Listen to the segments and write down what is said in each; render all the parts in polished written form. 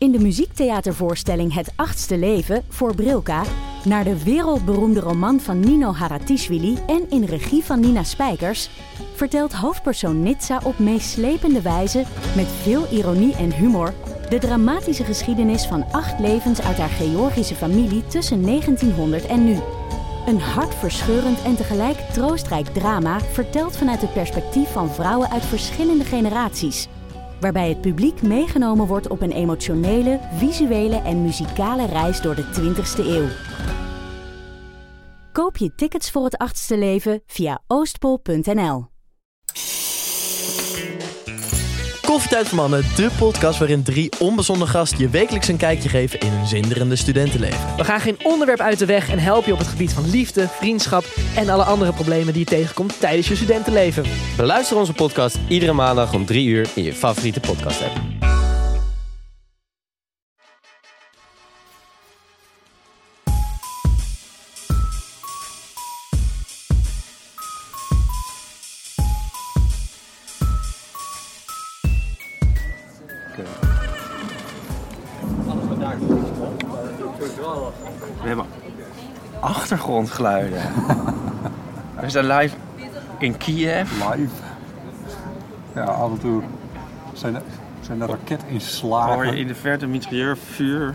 in de muziektheatervoorstelling Het Achtste Leven voor Brilka naar de wereldberoemde roman van Nino Haratischvili en in regie van Nina Spijkers, vertelt hoofdpersoon Nitsa op meeslepende wijze, met veel ironie en humor, de dramatische geschiedenis van 8 levens uit haar Georgische familie tussen 1900 en nu. Een hartverscheurend en tegelijk troostrijk drama verteld vanuit het perspectief van vrouwen uit verschillende generaties, waarbij het publiek meegenomen wordt op een emotionele, visuele en muzikale reis door de 20e eeuw. Koop je tickets voor Het Achtste Leven via oostpol.nl. Koffietijd voor Mannen, de podcast waarin 3 onbezonnen gasten je wekelijks een kijkje geven in hun zinderende studentenleven. We gaan geen onderwerp uit de weg en helpen je op het gebied van liefde, vriendschap en alle andere problemen die je tegenkomt tijdens je studentenleven. Beluister onze podcast iedere maandag om 3 uur in je favoriete podcast app. We hebben achtergrondgeluiden. We zijn live in Kiev. Live. Ja, af en toe zijn er raketinslagen. Hoor je in de verte mitrailleurvuur.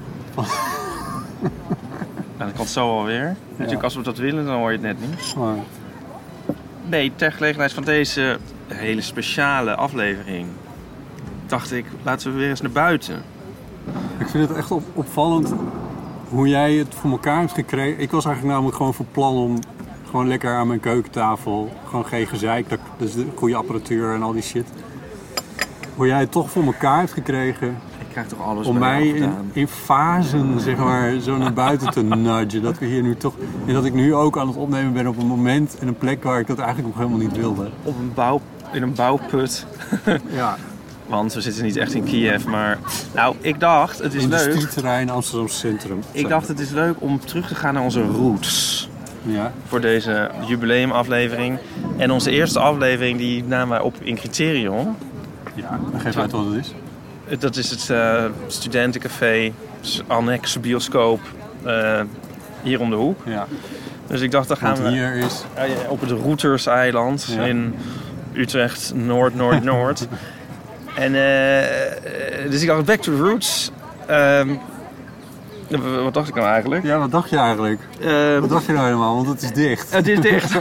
Dat komt zo alweer. Natuurlijk, als we dat willen, dan hoor je het net niet. Maar Nee, ter gelegenheid van deze hele speciale aflevering dacht ik, laten we weer eens naar buiten. ik vind het echt opvallend hoe jij het voor elkaar hebt gekregen. Ik was eigenlijk namelijk gewoon van plan om gewoon lekker aan mijn keukentafel, gewoon geen gezeik, dus de goede apparatuur en al die shit. Hoe jij het toch voor elkaar hebt gekregen Ik krijg toch alles om bij jou mij gedaan. in fasen, zeg maar, zo naar buiten te nudgen. Dat we hier nu toch, en dat ik nu ook aan het opnemen ben op een moment en een plek waar ik dat eigenlijk nog helemaal niet wilde. Op in een bouwput. Ja, Want we zitten niet echt in Kiev, maar... Nou, ik dacht, het is leuk. industrieterrein Amsterdam Centrum. Ik dacht, het is leuk om terug te gaan naar onze roots. Ja. Voor deze jubileumaflevering. En onze eerste aflevering, die namen wij op in Criterion. Ja, dan geef uit wat het is. Dat is het studentencafé, annex bioscoop, hier om de hoek. Ja, Dus ik dacht, dan gaan want we hier is... op het Routerseiland Ja. in Utrecht, Noord. En dus ik dacht, back to the roots. Wat dacht ik nou eigenlijk? Ja, wat dacht je eigenlijk? Wat dacht je nou helemaal? Want het is dicht. Het is dicht.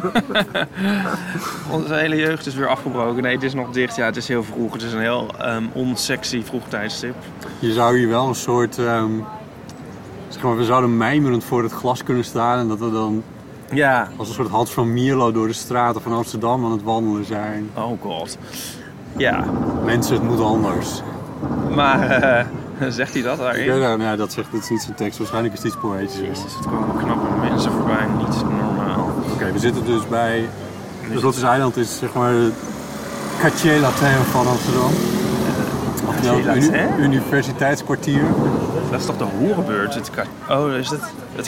Onze hele jeugd is weer afgebroken. Nee, het is nog dicht. Ja, het is heel vroeg. Het is een heel onsexy vroegtijdstip. Je zou hier wel een soort... zeg maar, we zouden mijmerend voor het glas kunnen staan en dat we dan Ja. als een soort Hans van Mierlo door de straten van Amsterdam aan het wandelen zijn. Oh god. Ja. Mensen, het moet anders. Maar zegt hij dat daarin? Ja, nou, dat is niet zijn tekst. Waarschijnlijk is het iets poëtisch. Jezus, het komen knappe mensen voorbij. Niet normaal. Oké, we zitten dus bij... Dus Routerseiland is zeg maar het quartier latin van Amsterdam. Latin? Universiteitskwartier. Dat is toch de hoerenbeurt? Oh, is het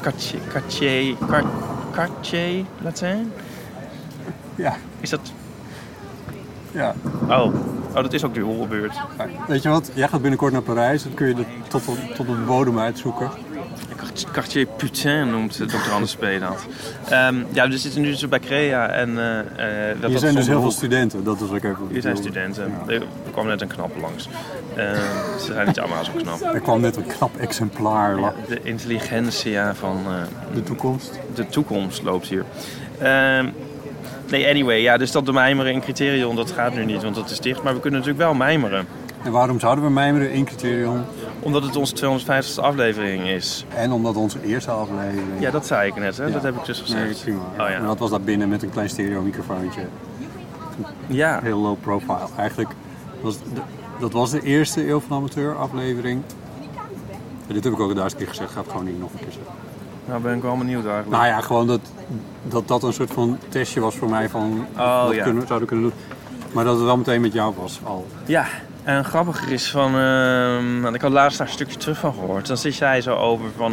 quartier Latin? Ja. Is dat... Ja. Oh, dat is ook de hoerenbeurt. Weet je wat? Jij gaat binnenkort naar Parijs. Dan kun je tot op de bodem uitzoeken. Quartier Putain noemt Dr. Anders P. dat. Ja, we zitten nu dus bij Crea en... Hier zijn dus heel veel studenten. Dat is wat ik even Hier zijn bedoelde. studenten. Er kwam net een knap langs. Ze zijn niet allemaal zo knap. Er kwam net een knap exemplaar. Ja, de intelligentia van De toekomst. de toekomst loopt hier. Nee, anyway, ja, dus dat de mijmeren in Criterion, dat gaat nu niet, want dat is dicht. Maar we kunnen natuurlijk wel mijmeren. En waarom zouden we mijmeren in Criterion? Omdat het onze 250ste aflevering is. En omdat onze eerste aflevering... Ja, dat zei ik net, hè? Ja. Dat heb ik dus Nee, gezegd. prima. Oh En ja. dat was daar binnen met een klein stereo-microfoontje. Ja. Heel low profile. Eigenlijk dat was de eerste Eeuw van Amateur aflevering. En dit heb ik ook 1000 keer gezegd. Ga het gewoon niet nog een keer zeggen. Nou ben ik wel benieuwd eigenlijk. Nou ja, gewoon dat een soort van testje was voor mij van... Oh, wat ja. zouden kunnen doen. Maar dat het wel meteen met jou was al. Ja, en grappiger is van... want ik had laatst daar een stukje terug van gehoord. Dan zit jij zo over van...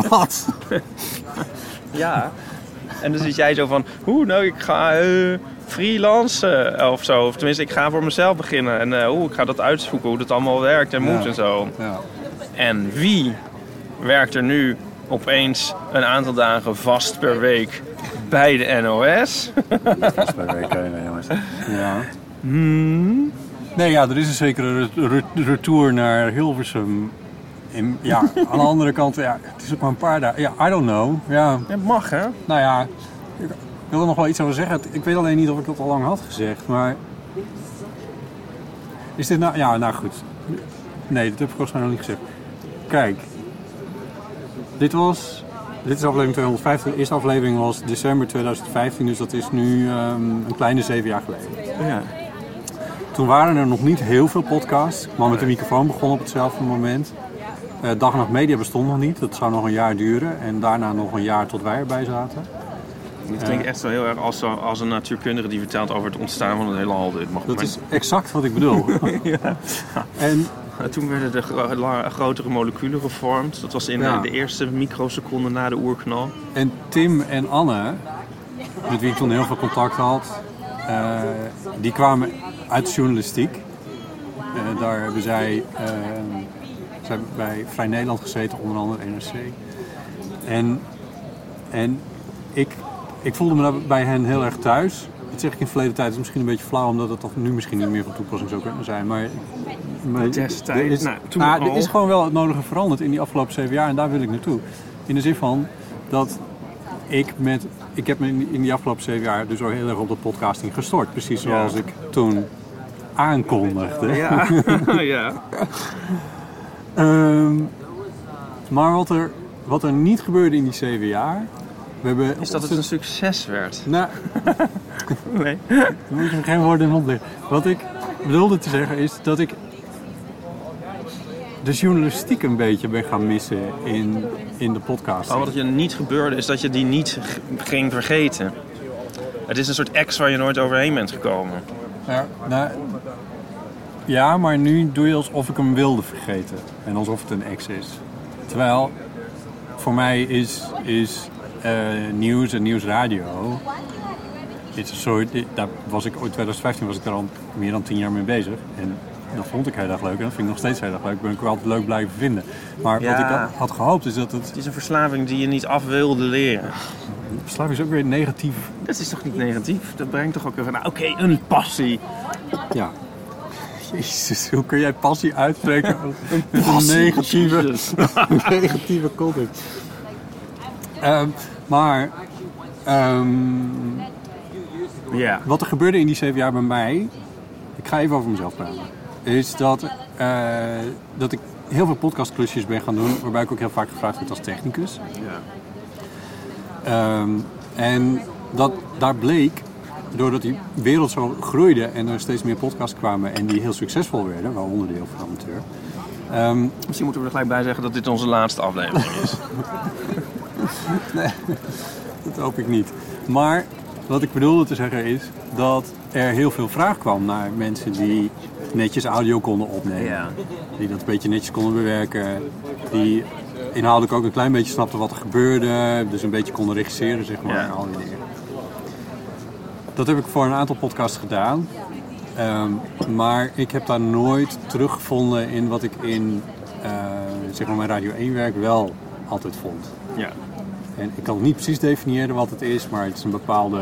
Wat? ja. En dan zit jij zo van... nou, ik ga freelance of zo. Of tenminste, ik ga voor mezelf beginnen. En ik ga dat uitzoeken hoe dat allemaal werkt en moet en zo. Ja. En wie werkt er nu opeens een aantal dagen vast per week bij de NOS? Vast per week, nee, jongens. Ja. Nee, ja, er is een zekere retour naar Hilversum. Aan de andere kant, ja, het is ook maar een paar dagen. Ja, I don't know. Ja. Het mag, hè? Nou ja, ik wil er nog wel iets over zeggen. Ik weet alleen niet of ik dat al lang had gezegd, maar... Is dit nou... Ja, nou goed. Nee, dat heb ik volgens mij nog niet gezegd. Kijk. Dit is aflevering 250. De eerste aflevering was december 2015, dus dat is nu een kleine 7 jaar geleden. Ja. Toen waren er nog niet heel veel podcasts. Maar met de microfoon begon op hetzelfde moment. Dag en Nacht Media bestond nog niet. Dat zou nog een jaar duren. En daarna nog een jaar tot wij erbij zaten. Het klinkt echt zo heel erg als een natuurkundige die vertelt over het ontstaan van het heelal. Dat is exact wat ik bedoel. Ja. En toen werden de grotere moleculen gevormd. Dat was in de eerste microseconde na de oerknal. En Tim en Anne, met wie ik toen heel veel contact had, die kwamen uit de journalistiek. Daar hebben zij hebben bij Vrij Nederland gezeten, onder andere NRC. En ik voelde me bij hen heel erg thuis. Dat zeg ik in verleden tijd. Het is misschien een beetje flauw, omdat het toch nu misschien niet meer van toepassing zou kunnen zijn. Maar destijds, er is gewoon wel het nodige veranderd in die afgelopen 7 jaar. En daar wil ik naartoe. In de zin van dat ik heb me in die afgelopen 7 jaar dus ook heel erg op de podcasting gestort. Precies zoals ik toen aankondigde. Ja, ja. Maar wat er niet gebeurde in die 7 jaar... Is dat het een succes werd? Nou, nee. Dan moet je geen woorden in opleggen. Wat ik bedoelde te zeggen is dat ik de journalistiek een beetje ben gaan missen in de podcast. Oh, wat er niet gebeurde is dat je die niet ging vergeten. Het is een soort ex waar je nooit overheen bent gekomen. Ja, maar nu doe je alsof ik hem wilde vergeten. En alsof het een ex is. Terwijl, voor mij is nieuws en nieuwsradio... Het is een soort, daar was ik, in 2015 was ik daar al meer dan 10 jaar mee bezig. En dat vond ik heel erg leuk. En dat vind ik nog steeds heel erg leuk. Ben ik wel altijd leuk blijven vinden. Maar wat ik had gehoopt is dat het... Het is een verslaving die je niet af wilde leren. Verslaving is ook weer negatief. Dat is toch niet negatief? Dat brengt toch ook weer van, oké, een passie. Ja. Jezus, hoe kun jij passie uitspreken? Een negatieve context. Wat er gebeurde in die 7 jaar bij mij, ik ga even over mezelf praten, is dat ik heel veel podcastklusjes ben gaan doen, waarbij ik ook heel vaak gevraagd werd als technicus. Ja. En daar bleek, doordat die wereld zo groeide en er steeds meer podcasts kwamen en die heel succesvol werden, waaronder de Heel Veel Amateur. Misschien moeten we er gelijk bij zeggen dat dit onze laatste aflevering is. Nee, dat hoop ik niet. Maar wat ik bedoelde te zeggen is dat er heel veel vraag kwam naar mensen die netjes audio konden opnemen. Ja. Die dat een beetje netjes konden bewerken. Die inhoudelijk ook een klein beetje snapten wat er gebeurde. Dus een beetje konden regisseren, zeg maar. Ja. Al die dingen. Dat heb ik voor een aantal podcasts gedaan. Maar ik heb daar nooit teruggevonden in wat ik in zeg maar mijn Radio 1 werk wel altijd vond. Ja. En ik kan het niet precies definiëren wat het is, maar het is een bepaalde...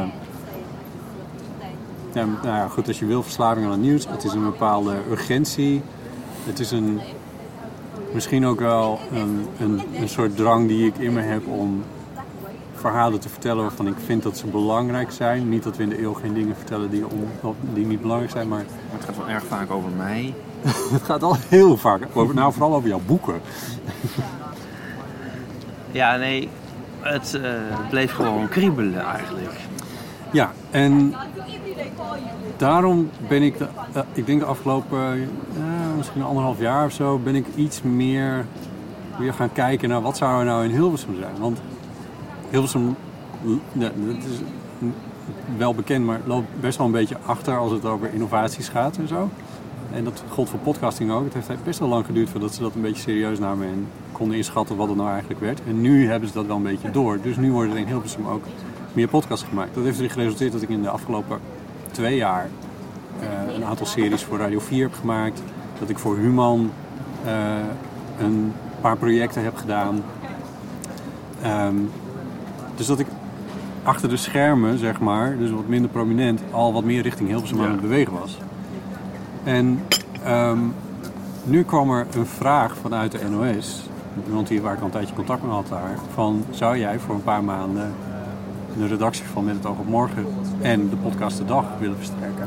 Ja, nou ja, goed, als je wil verslaving aan het nieuws. Het is een bepaalde urgentie. Het is misschien ook wel een soort drang die ik in me heb om verhalen te vertellen waarvan ik vind dat ze belangrijk zijn. Niet dat we in de eeuw geen dingen vertellen die niet belangrijk zijn, maar... Het gaat wel erg vaak over mij. Het gaat al heel vaak over, vooral over jouw boeken. Ja, nee, het bleef gewoon kriebelen eigenlijk. Ja, en daarom ben ik, ik denk de afgelopen misschien 1,5 jaar of zo, ben ik iets meer weer gaan kijken naar wat zou er nou in Hilversum zijn. Want Hilversum, dat is wel bekend, maar loopt best wel een beetje achter als het over innovaties gaat en zo. En dat gold voor podcasting ook. Het heeft best wel lang geduurd voordat ze dat een beetje serieus namen en konden inschatten wat het nou eigenlijk werd. En nu hebben ze dat wel een beetje door. Dus nu worden er in Hilversum ook meer podcasts gemaakt. Dat heeft erin geresulteerd dat ik in de afgelopen 2 jaar een aantal series voor Radio 4 heb gemaakt. Dat ik voor Human een paar projecten heb gedaan. Dus dat ik achter de schermen, zeg maar, dus wat minder prominent, al wat meer richting Hilversum aan het bewegen was. En nu kwam er een vraag vanuit de NOS, iemand waar ik al een tijdje contact mee had daar, van zou jij voor een paar maanden de redactie van Met het oog op morgen en de podcast De Dag willen versterken?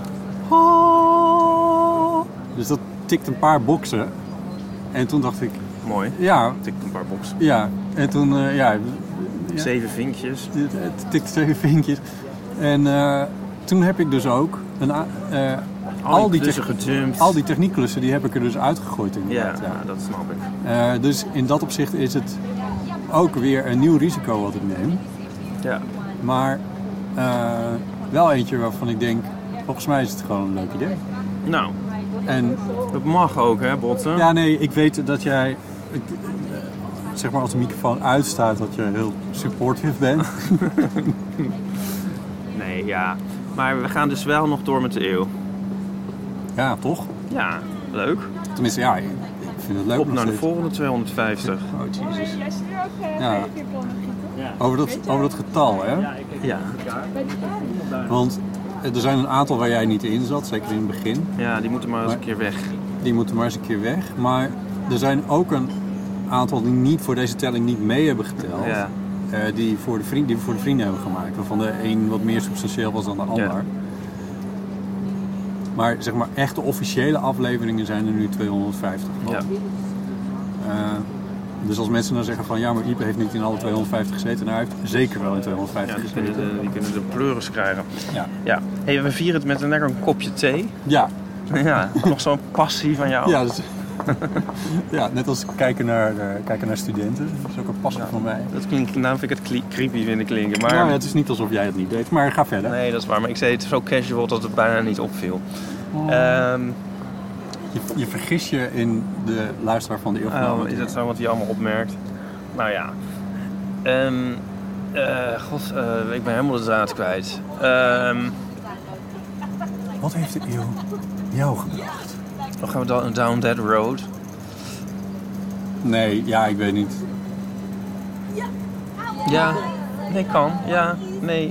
Dus dat tikt een paar boxen. En toen dacht ik... Mooi. Ja. Tikt een paar boxen. Ja. En toen... 7 vinkjes. Het tikt 7 vinkjes. En toen heb ik dus ook... al die techniekklussen die heb ik er dus uitgegooid inderdaad. Ja, dat snap ik. Dus in dat opzicht is het ook weer een nieuw risico wat ik neem. Ja. Maar wel eentje waarvan ik denk, volgens mij is het gewoon een leuk idee. Nou, en dat mag ook, hè, Botten? Ja, nee, ik weet dat jij, zeg maar als de microfoon uitstaat, dat je heel supportive bent. Nee, ja. Maar we gaan dus wel nog door met de eeuw. Ja, toch? Ja, leuk. Tenminste, ja, ik vind het leuk. Op naar de volgende 250. Oh, jezus. Ja. Over dat getal, hè? Ja. Want er zijn een aantal waar jij niet in zat, zeker in het begin. Ja, die moeten maar eens een keer weg. Die moeten maar eens een keer weg. Maar er zijn ook een aantal die niet voor deze telling niet mee hebben geteld. Ja. Die we voor de vrienden hebben gemaakt. Waarvan de een wat meer substantieel was dan de ander. Ja. Maar zeg maar, echte officiële afleveringen zijn er nu 250. Ja. Dus als mensen dan zeggen van ja, maar Ipe heeft niet in alle 250 gezeten. Nou, hij heeft zeker wel in 250 gezeten. Die kunnen de pleuris krijgen. Ja. Ja. Hey, we vieren het met een lekker kopje thee. Ja. Ja, nog zo'n passie van jou. Ja, dus, ja, net als kijken naar studenten. Dat is ook een passie van mij. Dat klinkt, nou vind ik het creepy vinden klinken. Maar... Nou, het is niet alsof jij het niet deed, maar ga verder. Nee, dat is waar. Maar ik zei het zo casual dat het bijna niet opviel. Je vergis je in de luisteraar van de eeuw van de amateur. Is dat zo wat hij allemaal opmerkt? Nou ja. Ik ben helemaal de draad kwijt. Wat heeft de eeuw jou gebracht? Dan gaan we down that road. Nee, ja, ik weet niet. Ja, nee, kan. Ja, nee.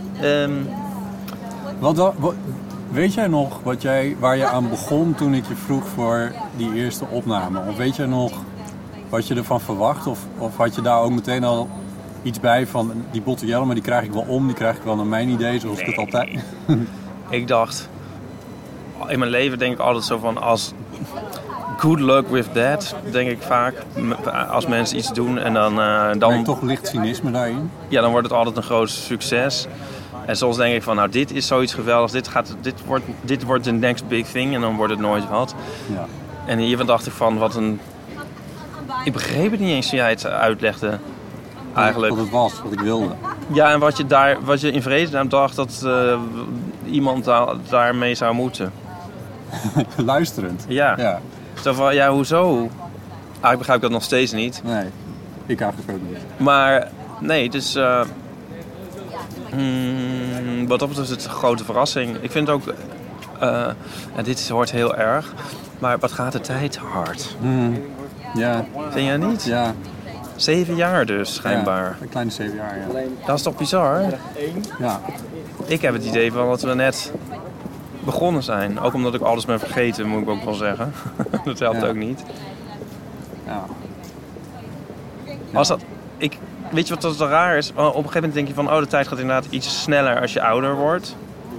Weet jij nog waar je aan begon toen ik je vroeg voor die eerste opname? Of weet jij nog wat je ervan verwacht? Of had je daar ook meteen al iets bij van die botte Jelle, maar die krijg ik wel om, die krijg ik wel naar mijn idee, zoals ik het altijd... Ik dacht, in mijn leven denk ik altijd zo van als good luck with that, denk ik vaak. Als mensen iets doen en dan... Ben je toch licht cynisme daarin? Ja, dan wordt het altijd een groot succes. En soms denk ik van, nou, dit is zoiets geweldigs. Dit wordt de next big thing en dan wordt het nooit wat. Ja. En hiervan dacht ik van, wat een... Ik begreep het niet eens toen jij het uitlegde, eigenlijk. Wat het was, wat ik wilde. Ja, en wat je in vredesnaam dacht dat iemand daarmee zou moeten. Luisterend. Ja. Zo van, ja, hoezo? Ik begrijp dat nog steeds niet. Nee, ik eigenlijk ook niet. Maar, nee, dus... wat dat betreft is het een grote verrassing. Ik vind ook... dit hoort heel erg. Maar wat gaat de tijd hard? Ja. Vind jij niet? Ja. 7 jaar dus, schijnbaar. Ja, een kleine 7 jaar, ja. Dat is toch bizar? Ja. Ik heb het idee van dat we net begonnen zijn. Ook omdat ik alles ben vergeten, moet ik ook wel zeggen. Dat helpt ook niet. Ja. Als dat... Weet je wat dat raar is? Op een gegeven moment denk je van... de tijd gaat inderdaad iets sneller als je ouder wordt.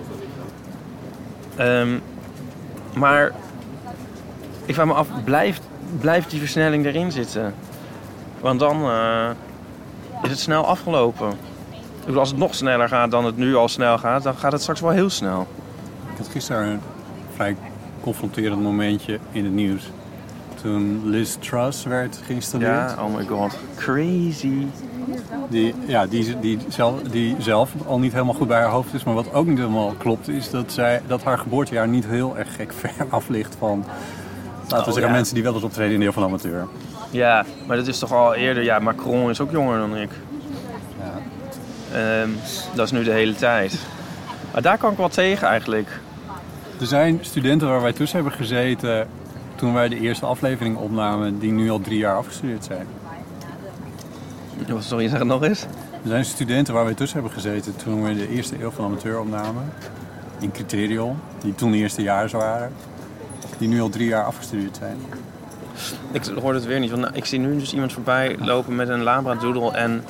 Maar... Ik vraag me af, blijft die versnelling erin zitten? Want dan is het snel afgelopen. Ik bedoel, als het nog sneller gaat dan het nu al snel gaat... dan gaat het straks wel heel snel. Ik had gisteren een vrij confronterend momentje in het nieuws. Toen Liz Truss werd geïnstalleerd. Ja, oh my god. Crazy. Die zelf al niet helemaal goed bij haar hoofd is. Maar wat ook niet helemaal klopt is dat haar geboortejaar niet heel erg gek ver af ligt van... Laten we zeggen, mensen die wel eens optreden in de eeuw van de amateur. Ja, maar dat is toch al eerder... Ja, Macron is ook jonger dan ik. Ja. Dat is nu de hele tijd. Maar daar kan ik wel tegen eigenlijk. Er zijn studenten waar wij tussen hebben gezeten toen wij de eerste aflevering opnamen, die nu al 3 jaar afgestudeerd zijn. Sorry, zeg het nog eens. Er zijn studenten waar wij tussen hebben gezeten toen we de eerste eeuw van amateur opnamen. In Criterion, die toen eerstejaars waren. Die nu al 3 jaar afgestudeerd zijn. Ik hoor het weer niet. Want ik zie nu dus iemand voorbij lopen met een labradoodle en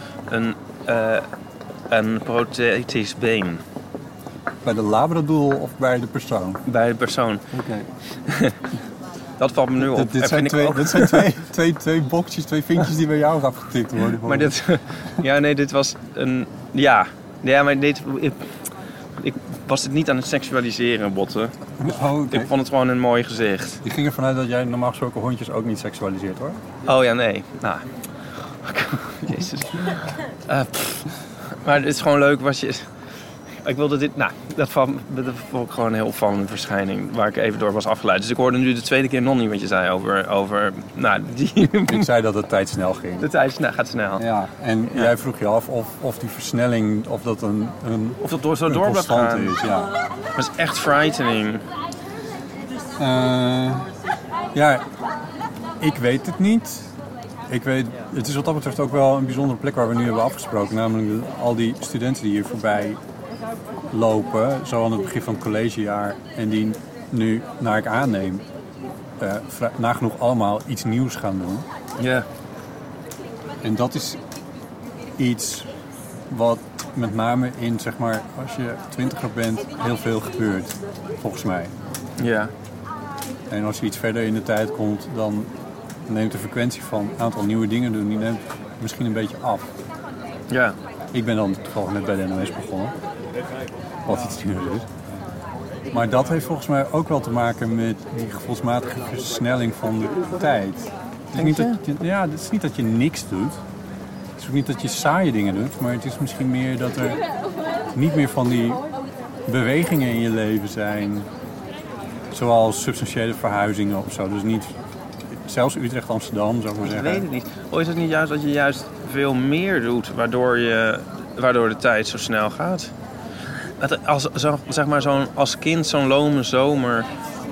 een prothetisch been. Bij de labradoodle of bij de persoon? Bij de persoon. Oké. Dat valt me nu op. Dit zijn twee boxjes, 2 vinkjes die bij jou afgetikt worden. Maar dit... Ja, nee, dit was een... Ja, maar dit... Ik was het niet aan het seksualiseren, Botte. Oh, okay. Ik vond het gewoon een mooi gezicht. Die ging ervan uit dat jij normaal gesproken hondjes ook niet seksualiseert, hoor. Oh ja, nee. Nou. Jezus. Maar het is gewoon leuk wat je... Ik wilde dit... Nou, dat vond ik gewoon een heel opvallende verschijning. Waar ik even door was afgeleid. Dus ik hoorde nu de tweede keer nog niet wat je zei over nou, die... Ik zei dat de tijd snel ging. De tijd gaat snel. Ja, en jij vroeg je af of die versnelling, of dat of dat zo door blijft gaan. Is, ja. Dat is echt frightening. Ja, ik weet het niet. Het is wat dat betreft ook wel een bijzondere plek waar we nu hebben afgesproken. Namelijk al die studenten die hier voorbij lopen, zo aan het begin van het collegejaar. En die nu, naar ik aanneem, nagenoeg allemaal iets nieuws gaan doen. Ja. En dat is iets wat met name in, zeg maar, als je 20er bent, heel veel gebeurt. Volgens mij. Ja. En als je iets verder in de tijd komt, dan neemt de frequentie van een aantal nieuwe dingen doen, die neemt misschien een beetje af. Ja. Ik ben dan toevallig net bij de NOS begonnen. Wat iets nieuws is. Maar dat heeft volgens mij ook wel te maken met die gevoelsmatige versnelling van de tijd. Het is niet het is niet dat je niks doet. Het is ook niet dat je saaie dingen doet. Maar het is misschien meer dat er niet meer van die bewegingen in je leven zijn. Zoals substantiële verhuizingen of zo. Dus niet... Zelfs Utrecht-Amsterdam, zou ik maar zeggen. Ik weet het niet. Of is het niet juist dat je juist veel meer doet, waardoor de tijd zo snel gaat? Als kind zo'n lome zomer,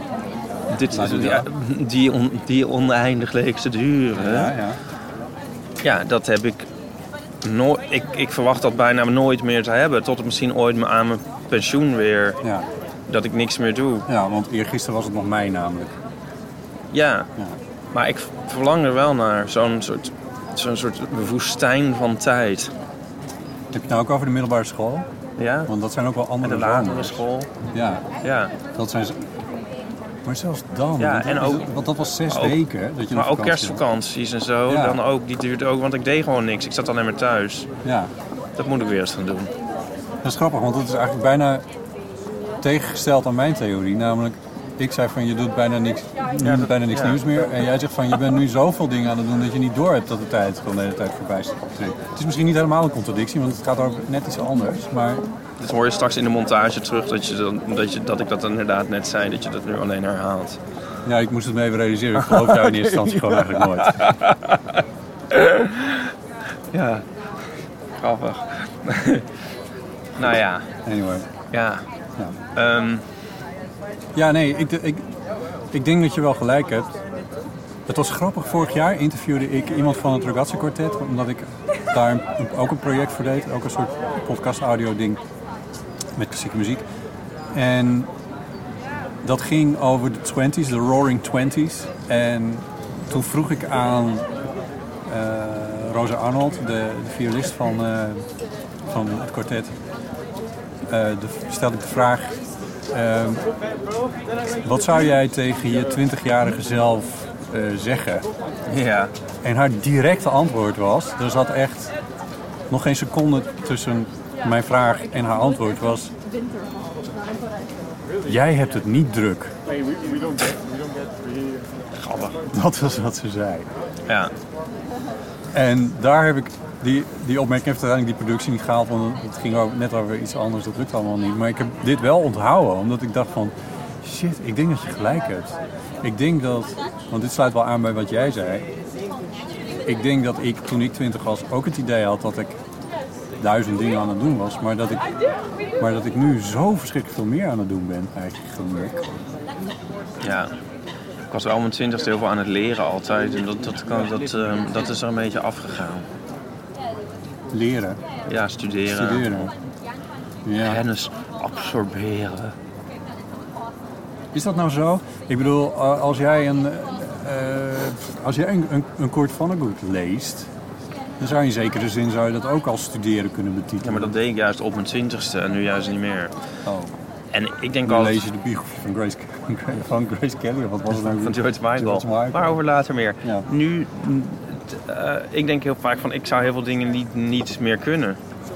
die oneindig leek te duren. Ja. Ja, dat heb ik nooit. Ik verwacht dat bijna nooit meer te hebben. Tot het misschien ooit aan mijn pensioen weer. Ja. Dat ik niks meer doe. Ja, want eergisteren was het nog mei namelijk. Ja. Maar ik verlang er wel naar. Zo'n soort woestijn van tijd. Heb je het nou ook over de middelbare school? Ja. Want dat zijn ook wel andere en de latere school. Ja. Dat zijn ze... Maar zelfs dan. Ja, want dat was 6 weken. Dat je maar ook kerstvakanties en zo. Ja. Dan ook, die duurde ook. Want ik deed gewoon niks. Ik zat alleen maar thuis. Ja. Dat moet ik weer eens gaan doen. Dat is grappig, want dat is eigenlijk bijna tegengesteld aan mijn theorie. Namelijk, ik zei van je doet bijna niks nieuws meer. En jij zegt van je bent nu zoveel dingen aan het doen dat je niet door hebt dat de tijd gewoon de hele tijd voorbij is. Het is misschien niet helemaal een contradictie, want het gaat over net iets anders. Maar... Dat hoor je straks in de montage terug dat ik dat inderdaad net zei, dat je dat nu alleen herhaalt. Ja, ik moest het me even realiseren. Ik geloof jou in eerste instantie gewoon eigenlijk nooit. Ja, grappig. Nou ja. Anyway. Ja. Ik denk dat je wel gelijk hebt. Het was grappig, vorig jaar interviewde ik iemand van het Ragazzi Quartet, omdat ik daar ook een project voor deed. Ook een soort podcast-audio ding met klassieke muziek. En dat ging over de 20s, de Roaring 20s. En toen vroeg ik aan Rosa Arnold, de violist van het kwartet, stelde ik de vraag... wat zou jij tegen je 20-jarige zelf zeggen? Ja. En haar directe antwoord was... Er zat echt nog geen seconde tussen mijn vraag en haar antwoord was... Jij hebt het niet druk. Grappig. Dat was wat ze zei. Ja. En daar heb ik... Die opmerking heeft uiteindelijk die productie niet gehaald, want het ging net over iets anders, dat lukt allemaal niet. Maar ik heb dit wel onthouden, omdat ik dacht van, shit, ik denk dat je gelijk hebt. Ik denk dat, want dit sluit wel aan bij wat jij zei. Ik denk dat ik, toen ik 20 was, ook het idee had dat ik 1000 dingen aan het doen was. Maar dat ik nu zo verschrikkelijk veel meer aan het doen ben, eigenlijk gemerkt. Ja. Ik was wel om mijn 20ste heel veel aan het leren altijd. En dat is er een beetje afgegaan. Leren? Ja, studeren. Ja. Kennis absorberen. Is dat nou zo? Ik bedoel, als jij een Kurt Vonnegut leest, dan zou je in zekere zin dat ook als studeren kunnen betitelen. Ja, maar dat deed ik juist op mijn 20ste en nu juist niet meer. Oh. En ik denk Dan al. lees je de biografie van Grace Kelly, of wat was het nou? Van George Michael. Maar over later meer. Ja. Nu, ik denk heel vaak van, ik zou heel veel dingen niet meer kunnen.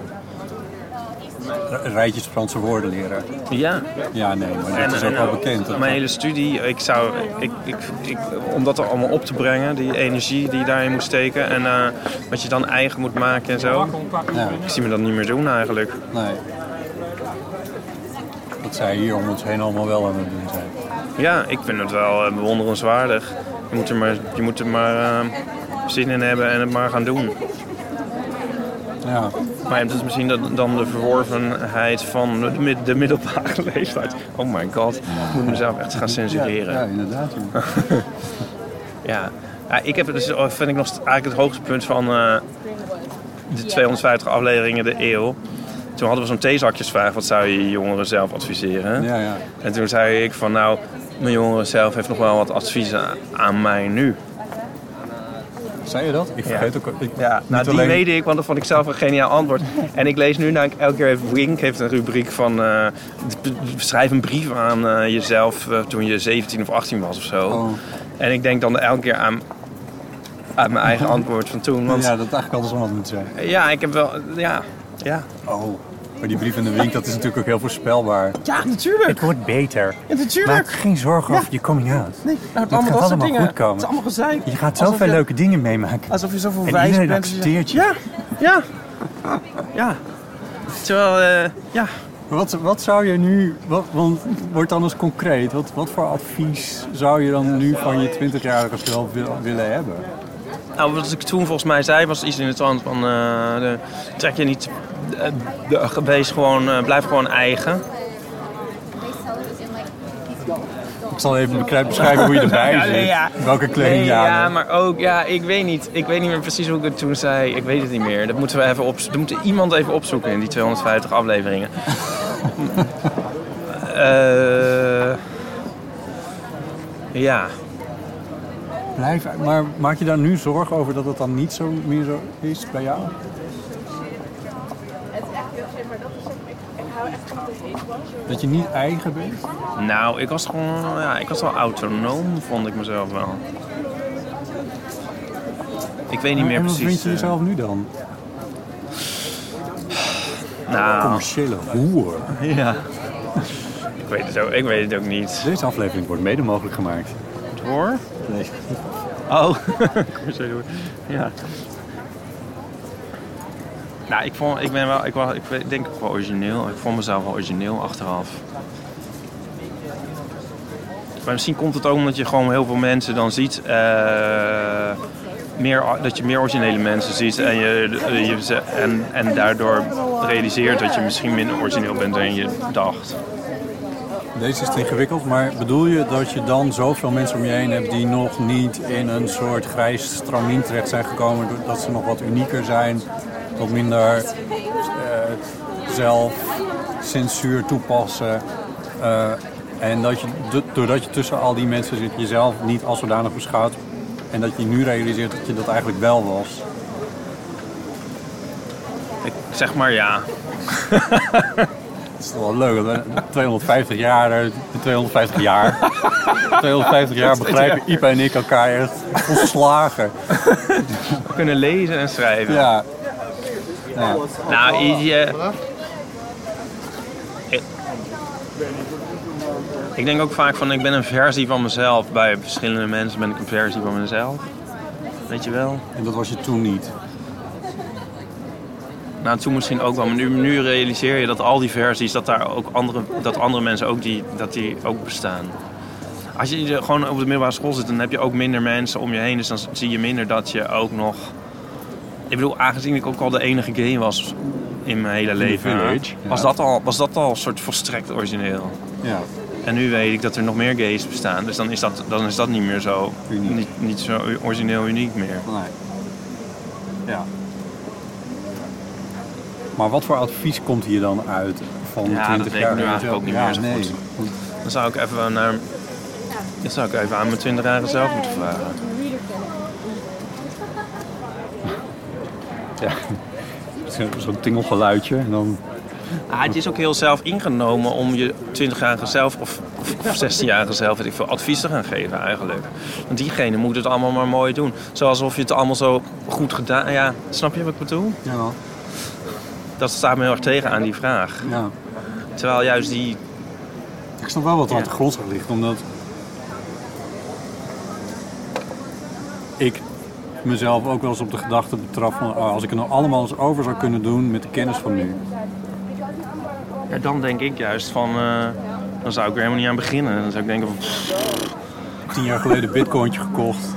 Rijtjes Franse woorden leren. Ja. Ja, nee, maar dat is ook wel bekend. Mijn hele studie, om dat er allemaal op te brengen, die energie die je daarin moet steken en wat je dan eigen moet maken en zo. Ja. Ik zie me dat niet meer doen eigenlijk. Nee. Dat zij hier om ons heen allemaal wel aan het doen zijn. Ja, ik vind het wel bewonderenswaardig. Je moet er maar zin in hebben en het maar gaan doen. Ja. Maar het is misschien dan de verworvenheid van de middelbare leeftijd. Oh my god, ik moet mezelf echt gaan censureren. Ja, inderdaad. Ja. Ja, ik heb dus, vind ik nog eigenlijk het hoogtepunt van de 250 afleveringen de eeuw. Toen hadden we zo'n theezakjesvraag, wat zou je jongeren zelf adviseren? Ja, ja. En toen zei ik van nou, mijn jongeren zelf heeft nog wel wat adviezen aan mij nu. Zei je dat? Ik vergeet ook. Die weet ik, want dat vond ik zelf een geniaal antwoord. En ik lees nu, elke keer heeft Wink een rubriek van schrijf een brief aan jezelf toen je 17 of 18 was of zo. Oh. En ik denk dan elke keer aan mijn eigen antwoord van toen. Want, ja, dat eigenlijk andersom had moeten zijn. Ja, ik heb wel, ja. Oh, maar die brief in de Wink, dat is natuurlijk ook heel voorspelbaar. Ja, natuurlijk. Het wordt beter. Ja, natuurlijk. Maak geen zorgen over je coming out. Nee, het gaat allemaal goed komen. Het is allemaal gezeik. Je gaat zoveel leuke dingen meemaken. Alsof je zoveel en wijs iedereen bent. accepteert je. Ja. Terwijl, Wat zou je nu, want wordt dan eens concreet, wat voor advies zou je dan nu van je 20-jarige zelf willen hebben? Nou, wat ik toen volgens mij zei was iets in de trant van trek je niet, blijf gewoon eigen. Ik zal even beschrijven hoe je erbij zit. Welke kleding ja, maar ook, ik weet niet meer precies hoe ik het toen zei. Ik weet het niet meer. Dat moeten we even dat moet iemand even opzoeken in die 250 afleveringen. Ja. Maar maak je daar nu zorgen over dat het dan niet zo meer zo is bij jou? Dat je niet eigen bent? Nou, ik was wel autonoom, vond ik mezelf wel. Ik weet niet meer precies. En wat vind je jezelf nu dan? Nou, commerciële hoer. Ja. Ik weet het ook niet. Deze aflevering wordt mede mogelijk gemaakt. Door? Nee. Oh, commerciële hoer. Ja. Nou, ik denk ook wel origineel. Ik vond mezelf wel origineel achteraf. Maar misschien komt het ook omdat je gewoon heel veel mensen dan ziet. Dat je meer originele mensen ziet. En daardoor realiseert dat je misschien minder origineel bent dan je dacht. Deze is te ingewikkeld, maar bedoel je dat je dan zoveel mensen om je heen hebt die nog niet in een soort grijs stramien terecht zijn gekomen, dat ze nog wat unieker zijn, wat minder zelfcensuur toepassen en dat je, doordat je tussen al die mensen zit, jezelf niet als zodanig beschouwt en dat je nu realiseert dat je dat eigenlijk wel was? Ik zeg maar ja. Het is toch wel leuk, 250 jaar 250 jaar begrijpen Ipe en ik elkaar echt volslagen. We kunnen lezen en schrijven. Ja. Nou, ik denk ook vaak van, ik ben een versie van mezelf. Bij verschillende mensen ben ik een versie van mezelf. Weet je wel? En dat was je toen niet? Nou, toen misschien ook wel. Maar nu realiseer je dat al die versies, dat andere mensen ook die ook bestaan. Als je gewoon op de middelbare school zit, dan heb je ook minder mensen om je heen. Dus dan zie je minder dat je ook nog Ik bedoel, aangezien ik ook al de enige gay was in mijn hele leven, Village, was dat al een soort volstrekt origineel. Ja. En nu weet ik dat er nog meer gays bestaan, dus dan is dat niet meer zo, niet zo origineel uniek meer. Nee. Ja. Maar wat voor advies komt hier dan uit van 20 jaar? Ja, dat weet ik nu eigenlijk ook niet meer zo nee. goed. Dan zou ik even aan mijn 20-jarige zelf moeten vragen. Ja. Zo'n tingelgeluidje en dan... Het is ook heel zelf ingenomen om je 20-jarige zelf of 16-jarige zelf, weet ik veel, advies te gaan geven eigenlijk. Want diegene moet het allemaal maar mooi doen. Zoals of je het allemaal zo goed gedaan... Ja, snap je wat ik bedoel? Ja. Dat staat me heel erg tegen aan die vraag. Ja. Terwijl juist die... Ik snap wel wat er aan de grondslag ligt, omdat... ik mezelf ook wel eens op de gedachte betrap van... als ik het nou allemaal eens over zou kunnen doen met de kennis van nu. Ja, dan denk ik juist van... dan zou ik er helemaal niet aan beginnen. Dan zou ik denken van... 10 jaar geleden bitcointje gekocht.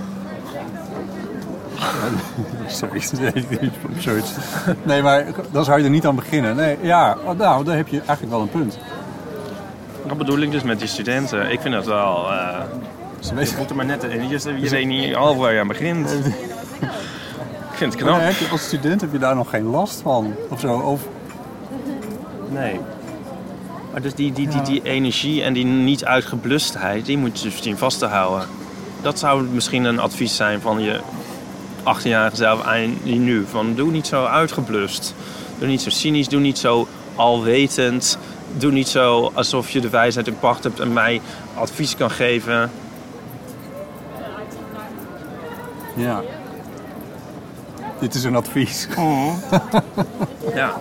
Zoiets. Nee, maar dan zou je er niet aan beginnen. Nee, ja, nou, daar heb je eigenlijk wel een punt. Dat bedoel ik dus met die studenten. Ik vind dat wel... Ze moeten maar net... Je weet niet al waar je aan begint. Ik vind het knap. Maar als student heb je daar nog geen last van? Of zo? Of... Nee. Maar dus die energie en die niet uitgeblustheid, die moet je dus zien vast te houden. Dat zou misschien een advies zijn van je 18-jarige zelf aan die nu. Van doe niet zo uitgeblust. Doe niet zo cynisch, doe niet zo alwetend. Doe niet zo alsof je de wijsheid in pacht hebt en mij advies kan geven. Ja. Dit is een advies. Ja.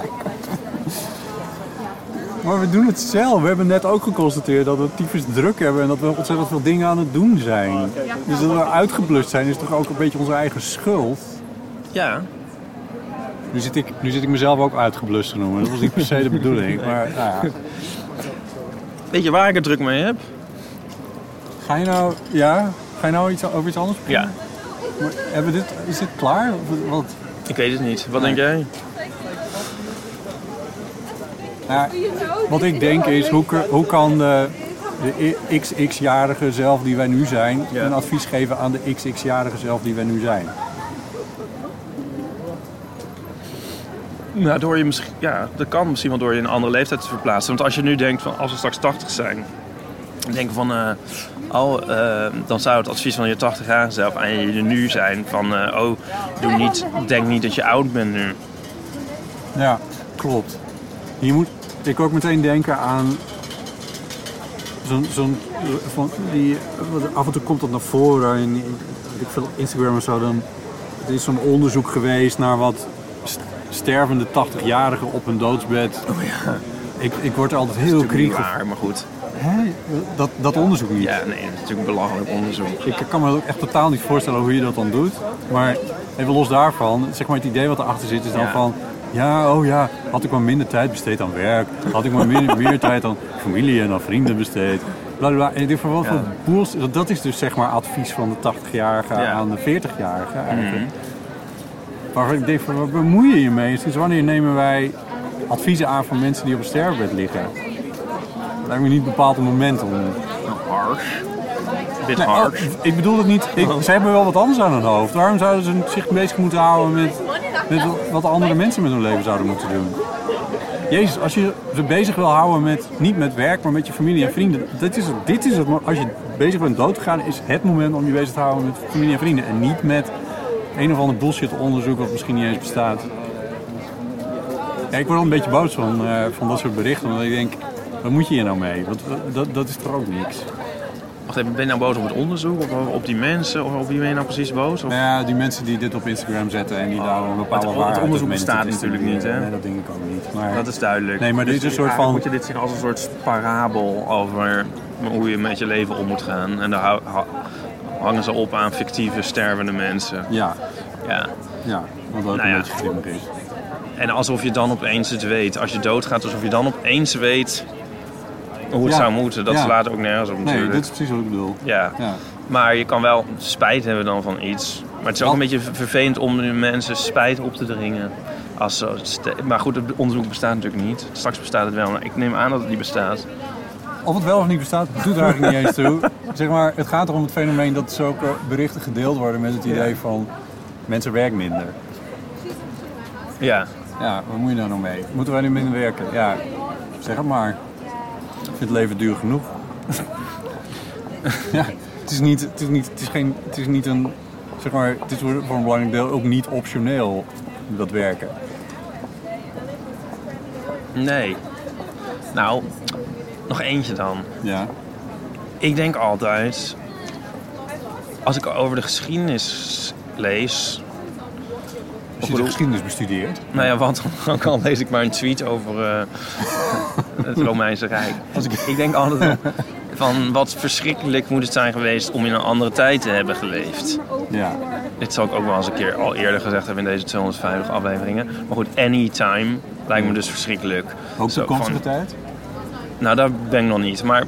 Maar we doen het zelf. We hebben net ook geconstateerd dat we tyfus druk hebben en dat we ontzettend veel dingen aan het doen zijn. Dus dat we uitgeblust zijn is toch ook een beetje onze eigen schuld. Ja. Nu zit ik mezelf ook uitgeblust te noemen. Dat was niet per se de bedoeling. Maar, ja. Weet je waar ik het druk mee heb? Ga je nou over iets anders beginnen? Ja. Maar is dit klaar? Wat? Ik weet het niet. Wat denk jij? Ja, wat ik denk is, hoe kan de XX-jarige zelf die wij nu zijn... een advies geven aan de XX-jarige zelf die wij nu zijn? Nou, dat kan misschien wel door je in een andere leeftijd te verplaatsen. Want als je nu denkt van, als we straks 80 zijn... denk van, dan zou het advies van je 80-jarige zelf aan je nu zijn van... denk niet dat je oud bent nu. Ja, klopt. Hier moet ik ook meteen denken aan af en toe komt dat naar voren in Instagram of zo. Dan, er is zo'n onderzoek geweest naar wat stervende 80-jarigen op hun doodsbed. Oh ja. Ik word er altijd heel kriegel. Waar, maar goed. Hè? Dat onderzoek niet. Ja, nee, dat is natuurlijk een belachelijk onderzoek. Ik kan me ook echt totaal niet voorstellen hoe je dat dan doet. Maar even los daarvan, zeg maar het idee wat erachter zit is dan van... had ik maar minder tijd besteed aan werk. Had ik maar meer tijd aan familie en aan vrienden besteed. Blablabla. En ik denk van wat voor bullshit. Dat is dus zeg maar advies van de 80-jarige aan de 40-jarige eigenlijk. Waarvan ik denk van wat bemoei je je mee? Sinds wanneer nemen wij adviezen aan van mensen die op een sterfbed liggen? Dat lijkt me niet bepaald een moment om... Harsh. Bit harsh. Ik bedoel het niet. Ze hebben wel wat anders aan hun hoofd. Waarom zouden ze zich bezig moeten houden met wat andere mensen met hun leven zouden moeten doen? Jezus, als je ze bezig wil houden niet met werk, maar met je familie en vrienden. Dit is het. Als je bezig bent dood te gaan, is het moment om je bezig te houden met familie en vrienden. En niet met een of ander bullshit onderzoek wat misschien niet eens bestaat. Ja, ik word al een beetje boos van dat soort berichten. Omdat ik denk, wat moet je hier nou mee? Dat is toch ook niks. Wacht even, ben je nou boos op het onderzoek? Of op die mensen? Of op wie ben je nou precies boos? Of? Nou ja, die mensen die dit op Instagram zetten en die daar een bepaalde waarheid... Het onderzoek bestaat natuurlijk niet, hè? Nee, dat denk ik ook niet. Maar... Dat is duidelijk. Nee, maar dit is een soort van... Moet je dit zien als een soort parabel over hoe je met je leven om moet gaan. En daar hangen ze op aan fictieve, stervende mensen. Ja, wat ook een beetje grimmig is. En alsof je dan opeens het weet. Als je doodgaat, alsof je dan opeens weet... hoe het zou moeten, dat slaat ook nergens op natuurlijk. Nee, dit is precies wat ik bedoel. Ja. Maar je kan wel spijt hebben dan van iets. Maar het is ook een beetje vervelend om nu mensen spijt op te dringen. Maar goed, het onderzoek bestaat natuurlijk niet. Straks bestaat het wel, maar ik neem aan dat het niet bestaat. Of het wel of niet bestaat, doet er eigenlijk niet eens toe. Zeg maar, het gaat erom het fenomeen dat zulke berichten gedeeld worden met het idee van mensen werken minder. Ja. Ja, wat moet je daar nou mee? Moeten wij nu minder werken? Ja, zeg het maar. Ik vind het leven duur genoeg. Ja, het is niet een, zeg maar, het is voor een belangrijk deel ook niet optioneel, dat werken. Nee. Nou, nog eentje dan. Ja. Ik denk altijd, als ik over de geschiedenis lees... Als je de geschiedenis bestudeert. Nou ja, want ook al lees ik maar een tweet over het Romeinse Rijk. Ik denk altijd van wat verschrikkelijk moet het zijn geweest om in een andere tijd te hebben geleefd. Ja. Dit zal ik ook wel eens een keer al eerder gezegd hebben in deze 250 afleveringen. Maar goed, anytime lijkt me dus verschrikkelijk. Ook toekomstige tijd? Nou, daar ben ik nog niet. Maar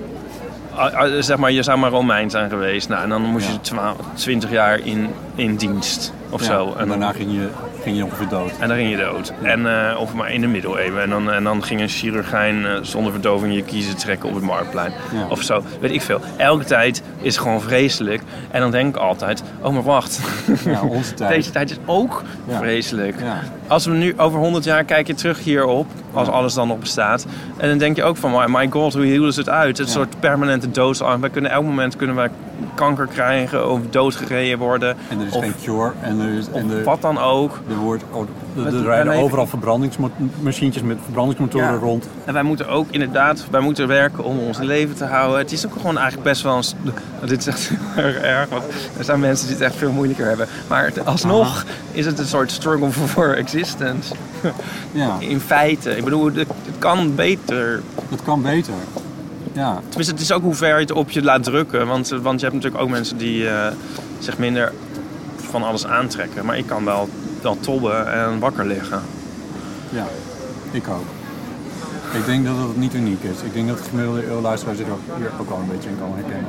zeg maar, je zou maar Romein zijn geweest. Nou, en dan moest je 20 jaar in dienst of zo. En daarna ging je ongeveer dood. En dan ging je dood. Of maar in de middeleeuwen. En dan ging een chirurgijn zonder verdoving je kiezen trekken op het Marktplein. Ja. Of zo. Weet ik veel. Elke tijd is gewoon vreselijk. En dan denk ik altijd, oh maar wacht. Ja, onze tijd. Deze tijd is ook vreselijk. Ja. Als we nu over 100 jaar kijk je terug hierop. Als alles dan nog bestaat. En dan denk je ook van, my god, hoe hielden ze het uit? Het soort permanente doodsangst. Wij kunnen elk moment kanker krijgen of doodgereden worden. En er is geen cure. Wat dan ook. Er rijden overal verbrandingsmachientjes met verbrandingsmotoren rond. En wij moeten ook inderdaad, werken om ons leven te houden. Het is ook gewoon eigenlijk best wel dit is echt heel erg, want er zijn mensen die het echt veel moeilijker hebben. Maar alsnog is het een soort struggle for existence. Ja. In feite. Ik bedoel, het kan beter. Het kan beter. Ja. Tenminste, het is ook hoe ver je het op je laat drukken. Want je hebt natuurlijk ook mensen die zich minder van alles aantrekken. Maar ik kan wel tobben en wakker liggen. Ja, ik ook. Ik denk dat het niet uniek is. Ik denk dat de gemiddelde luisteraar zich hier ook wel een beetje in kan herkennen.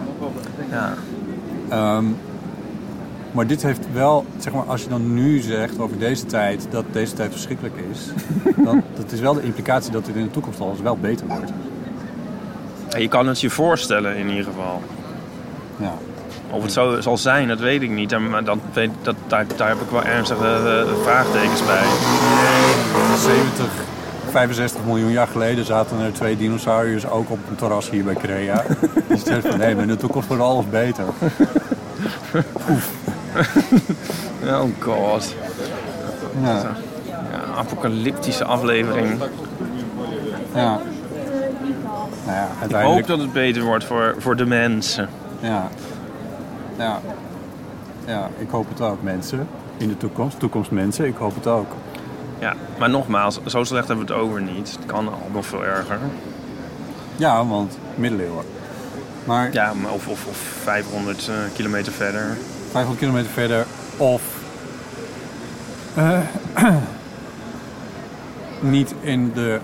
Ja. Maar dit heeft wel, zeg maar, als je dan nu zegt over deze tijd, dat deze tijd verschrikkelijk is, dan dat is wel de implicatie dat het in de toekomst al wel beter wordt. Ja, je kan het je voorstellen in ieder geval. Ja. Of het zo zal zijn, dat weet ik niet. Maar daar heb ik wel ernstige vraagtekens bij. 65 miljoen jaar geleden zaten er 2 dinosauriërs ook op een terras hier bij Crea. Dus het is van, nee, maar in de toekomst wordt alles beter. Oef. Oh god. Ja. Apocalyptische aflevering. Ja. Nou ja, uiteindelijk... Ik hoop dat het beter wordt voor de mensen. Ja. Ja. Ja, ik hoop het ook, mensen. In de toekomst. Toekomstmensen, ik hoop het ook. Ja, maar nogmaals, zo slecht hebben we het over niet. Het kan al nog veel erger. Ja, want middeleeuwen. Maar... Ja, of 500 kilometer verder. 500 kilometer verder. Of... niet in de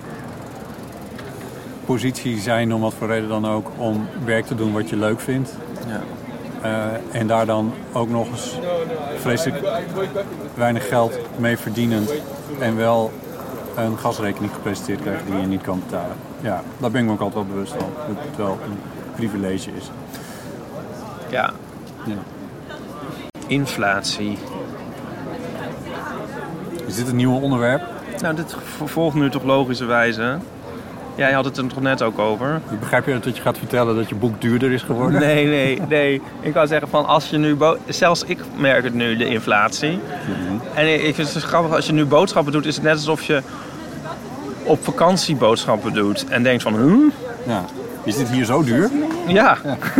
positie zijn, om wat voor reden dan ook, om werk te doen wat je leuk vindt. Ja. En daar dan ook nog eens vreselijk weinig geld mee verdienen en wel een gasrekening gepresenteerd krijgen die je niet kan betalen. Ja, daar ben ik me ook altijd wel bewust van. Dat het wel een privilege is. Ja. Inflatie. Is dit een nieuw onderwerp? Nou, dit volgt nu toch logischerwijze. Jij had het er toch net ook over. Begrijp je dat je gaat vertellen dat je boek duurder is geworden? Nee. Ik kan zeggen van als je nu... Zelfs ik merk het nu, de inflatie. Mm-hmm. En ik vind het grappig, als je nu boodschappen doet, is het net alsof je op vakantie boodschappen doet. En denkt van, Ja. Is dit hier zo duur? Ja.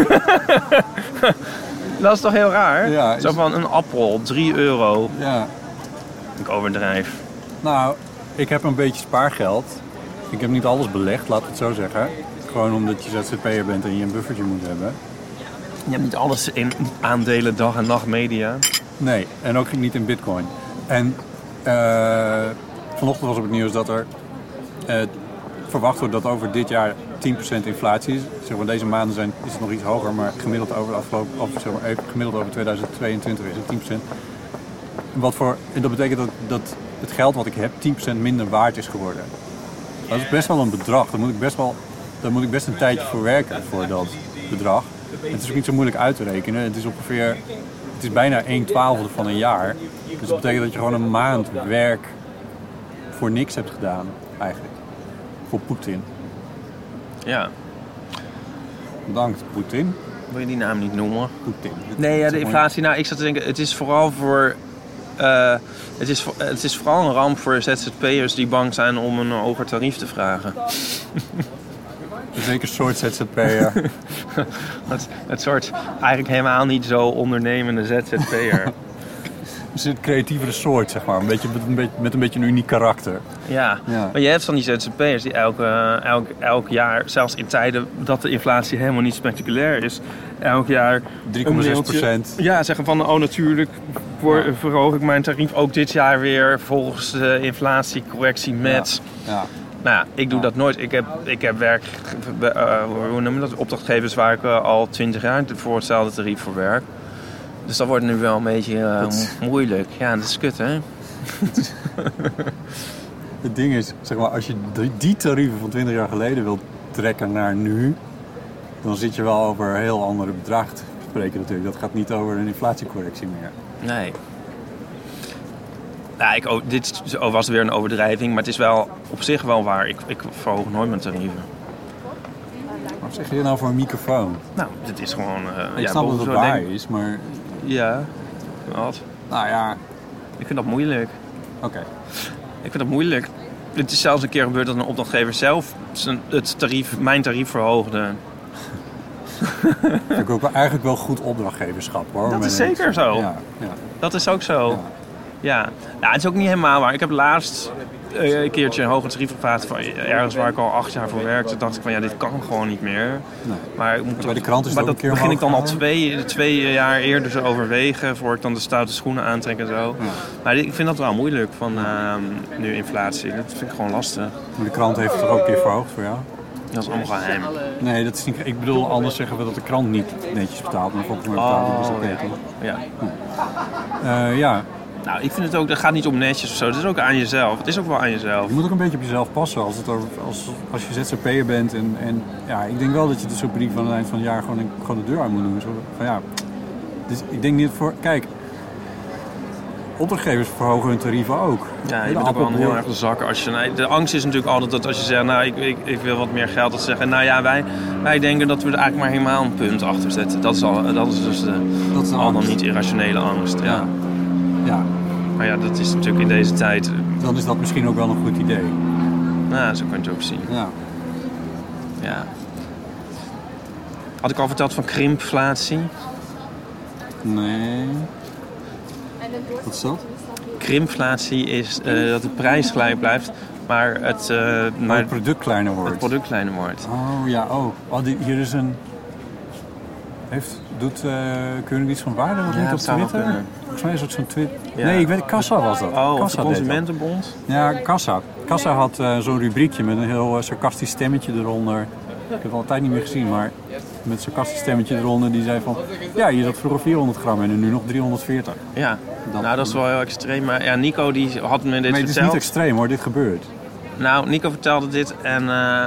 Dat is toch heel raar? Ja, Zo van een appel, €3. Ja. Ik overdrijf. Nou, ik heb een beetje spaargeld. Ik heb niet alles belegd, laat ik het zo zeggen. Gewoon omdat je ZZP'er bent en je een buffertje moet hebben. Je hebt niet alles in aandelen, dag- en nachtmedia. Nee, en ook niet in bitcoin. En vanochtend was op het nieuws dat er verwacht wordt dat over dit jaar 10% inflatie. Zeg maar, deze maanden is het nog iets hoger, maar gemiddeld over 2022 is het 10%. En dat betekent dat het geld wat ik heb 10% minder waard is geworden. Dat is best wel een bedrag. Daar moet ik best een tijdje voor werken voor dat bedrag. Het is ook niet zo moeilijk uit te rekenen. Het is bijna 1/12 van een jaar. Dus dat betekent dat je gewoon een maand werk voor niks hebt gedaan, eigenlijk. Voor Poetin. Ja. Bedankt, Poetin. Wil je die naam niet noemen? Poetin. Nee, ja, de inflatie. Nou, ik zat te denken, het is vooral voor... het is vooral een ramp voor ZZP'ers die bang zijn om een hoger tarief te vragen. Zeker een soort ZZP'er. het soort eigenlijk helemaal niet zo ondernemende ZZP'er. Dus een creatievere soort, zeg maar. Met een beetje een uniek karakter. Ja, maar je hebt van die ZZP'ers die elk jaar, zelfs in tijden dat de inflatie helemaal niet spectaculair is, elk jaar 3,6%. Ja, zeggen van, natuurlijk verhoog ik mijn tarief ook dit jaar weer volgens de inflatiecorrectie met... Ja. Nou ja, ik doe dat nooit. Ik heb werk, hoe noem je dat, opdrachtgevers waar ik al 20 jaar voor hetzelfde tarief voor werk. Dus dat wordt nu wel een beetje moeilijk. Ja, dat is kut, hè? Het ding is, zeg maar, als je die tarieven van 20 jaar geleden wilt trekken naar nu, dan zit je wel over een heel andere bedrag te spreken natuurlijk. Dat gaat niet over een inflatiecorrectie meer. Nee. Nou, dit was weer een overdrijving, maar het is wel op zich wel waar. Ik verhoog nooit mijn tarieven. Wat zeg je nou voor een microfoon? Nou, dit is gewoon... ik snap dat het waar is, maar... Ja, wat? Nou ja... Ik vind dat moeilijk. Oké. Ik vind dat moeilijk. Het is zelfs een keer gebeurd dat een opdrachtgever zelf mijn tarief verhoogde. Ik heb ook eigenlijk wel goed opdrachtgeverschap, hoor. Dat is zeker zo. Ja. Dat is ook zo. Ja. Nou, het is ook niet helemaal waar. Ik heb laatst een keertje een hoger tarief gevraagd van ergens waar ik al 8 jaar voor werkte. Dacht ik van, dit kan gewoon niet meer. Nee. Maar ik moet bij de krant is maar dat dat begin ik dan al 2 jaar eerder te overwegen, voor ik dan de stoute schoenen aantrek en zo. Ja. Maar ik vind dat wel moeilijk van nu inflatie. Dat vind ik gewoon lastig. Maar de krant heeft het toch ook een keer verhoogd voor jou? Dat is allemaal geheim. Nee, dat is niet. Ik bedoel, anders zeggen we dat de krant niet netjes betaalt, maar volgens mij betaalt het dus ook ja. Ja. Nou, ik vind het ook, dat gaat niet om netjes of zo. Het is ook aan jezelf. Het is ook wel aan jezelf. Je moet ook een beetje op jezelf passen als je ZZP'er bent. En ja, ik denk wel dat je dus op brief van het eind van het jaar gewoon de deur uit moet doen. Zo van, ja. Dus ik denk niet voor... Kijk, opdrachtgevers verhogen hun tarieven ook. Ja, je bent ook wel heel erg de zakken. De angst is natuurlijk altijd dat als je zegt, nou, ik wil wat meer geld, dat ze zeggen, nou ja, wij denken dat we er eigenlijk maar helemaal een punt achter zetten. Dat is dus de al dan niet irrationele angst. Ja. Maar ja, dat is natuurlijk in deze tijd... Dan is dat misschien ook wel een goed idee. Nou, zo kun je het ook zien. Ja. Had ik al verteld van krimpflatie? Nee. Wat is dat? Krimpflatie is dat de prijs gelijk blijft, maar het product kleiner wordt. Het product kleiner wordt. Oh ja, hier is een... Kun je iets van waarde wat niet op Twitter? Volgens mij is het zo'n Twitter. Ja. Nee, ik weet, Kassa was dat. Oh, Kassa de Consumentenbond? Ja, Kassa. Kassa had zo'n rubriekje met een heel sarcastisch stemmetje eronder. Ik heb het al een tijd niet meer gezien, maar met een sarcastisch stemmetje eronder. Die zei van, ja, je zat vroeger 400 gram en nu nog 340. Ja, dat is wel heel extreem. Maar ja, Nico die had me dit verteld. Nee, het is niet extreem hoor, dit gebeurt. Nou, Nico vertelde dit en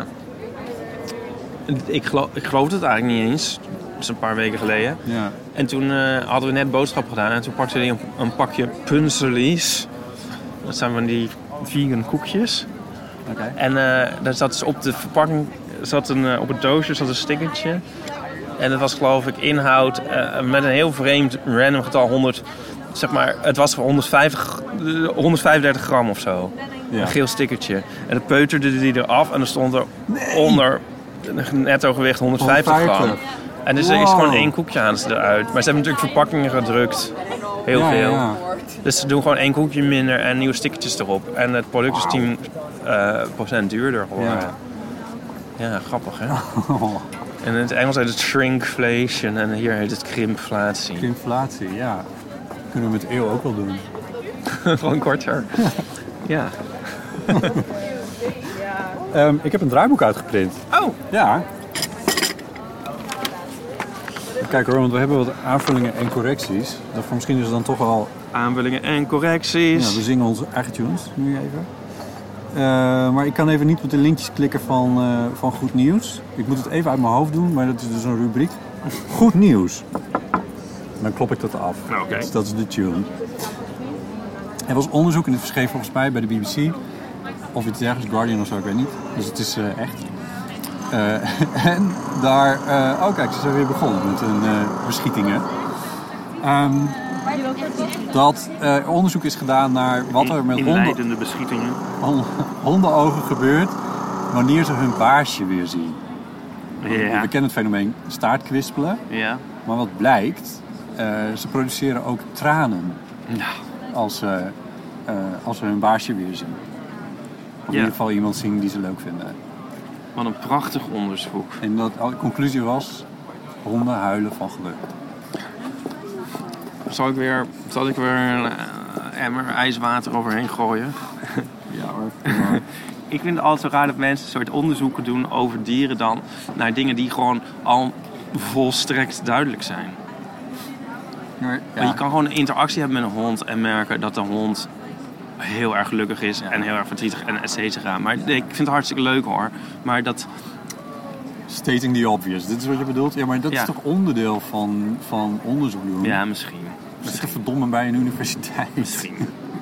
ik geloofde het eigenlijk niet eens. Dat is een paar weken geleden. Ja. En toen hadden we net boodschap gedaan en toen pakte hij een pakje Punzelies. Dat zijn van die vegan koekjes. Okay. En daar zat dus op de verpakking, op het doosje zat een stickertje. En dat was geloof ik inhoud met een heel vreemd random getal 100. Zeg maar, het was 135 gram of zo. Ja. Een geel stickertje. En dan peuterde hij eraf en er stond er onder netto gewicht 150 gram. En dus er is gewoon 1 koekje aan ze eruit. Maar ze hebben natuurlijk verpakkingen gedrukt. Heel veel. Ja. Dus ze doen gewoon 1 koekje minder en nieuwe stickertjes erop. En het product is 10% duurder geworden. Ja, grappig hè? En in het Engels heet het shrinkflation en hier heet het krimpflatie. Krimpflatie, ja. Kunnen we met eeuw ook wel doen. Gewoon korter. Ja. Ik heb een draaiboek uitgeprint. Oh, Oh. Ja. Kijk hoor, want we hebben wat aanvullingen en correcties. Daarvoor misschien is het dan toch wel... Aanvullingen en correcties. Ja, we zingen onze eigen tunes nu even. Maar ik kan even niet op de linkjes klikken van Goed Nieuws. Ik moet het even uit mijn hoofd doen, maar dat is dus een rubriek. Goed Nieuws. Dan klop ik dat af. Oké. Dus dat is de tune. Er was onderzoek en dit verscheen volgens mij bij de BBC. Of iets dergelijks, Guardian of zo, ik weet niet. Dus het is echt. En daar... kijk, ze zijn weer begonnen met hun beschietingen. Dat onderzoek is gedaan naar wat er met inleidende beschietingen. hondenogen gebeurt wanneer ze hun baasje weer zien. Ja. We kennen het fenomeen staartkwispelen. Ja. Maar wat blijkt, ze produceren ook tranen Ja. als ze hun baasje weer zien. Of in ieder geval iemand zien die ze leuk vinden. Wat een prachtig onderzoek. En de conclusie was, honden huilen van geluk. Zal ik weer een emmer ijswater overheen gooien? Ja hoor. Ik vind het altijd zo raar dat mensen een soort onderzoeken doen over dieren dan naar dingen die gewoon al volstrekt duidelijk zijn. Ja. Maar je kan gewoon een interactie hebben met een hond en merken dat de hond heel erg gelukkig is en heel erg verdrietig en et cetera. Maar ik vind het hartstikke leuk hoor. Maar dat... Stating the obvious, dit is wat je bedoelt? Ja, maar dat is toch onderdeel van onderzoek doen? Ja, misschien. We zitten verdomme bij een universiteit. Misschien.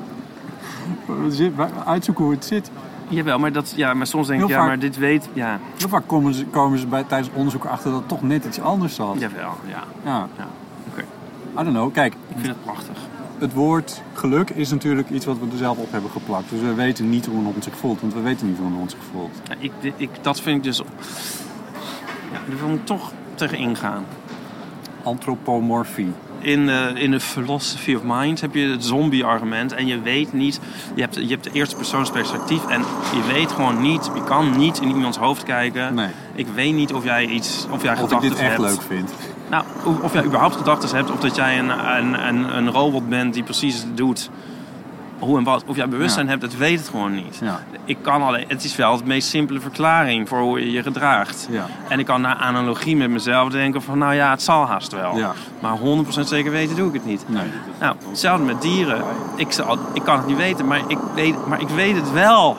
Uitzoeken hoe het zit. Jawel, maar soms denk ik, Heel vaak, maar dit weet... Ja. Heel vaak komen ze tijdens onderzoek achter dat het toch net iets anders zat. Jawel, ja. Ja. Oké. I don't know, kijk. Ik vind het prachtig. Het woord geluk is natuurlijk iets wat we er zelf op hebben geplakt. Dus we weten niet hoe een hond zich voelt, want we weten niet hoe een hond zich voelt. Ja, dat vind ik dus... Ja, daar wil ik toch tegen ingaan. Antropomorfie. In de philosophy of mind heb je het zombie-argument. En je weet niet... Je hebt de eerste persoonsperspectief. En je weet gewoon niet... Je kan niet in iemands hoofd kijken. Nee. Ik weet niet of jij gedachten hebt. Of ik dit echt leuk vind. Nou, of jij überhaupt gedachten hebt. Of dat jij een robot bent die precies doet... Hoe en wat. Of jij bewustzijn hebt, dat weet het gewoon niet. Ja. Het is wel de meest simpele verklaring voor hoe je je gedraagt. Ja. En ik kan naar analogie met mezelf denken van... Nou ja, het zal haast wel. Ja. Maar 100% zeker weten doe ik het niet. Nee. Nou, hetzelfde met dieren. Ik kan het niet weten, maar ik weet het wel.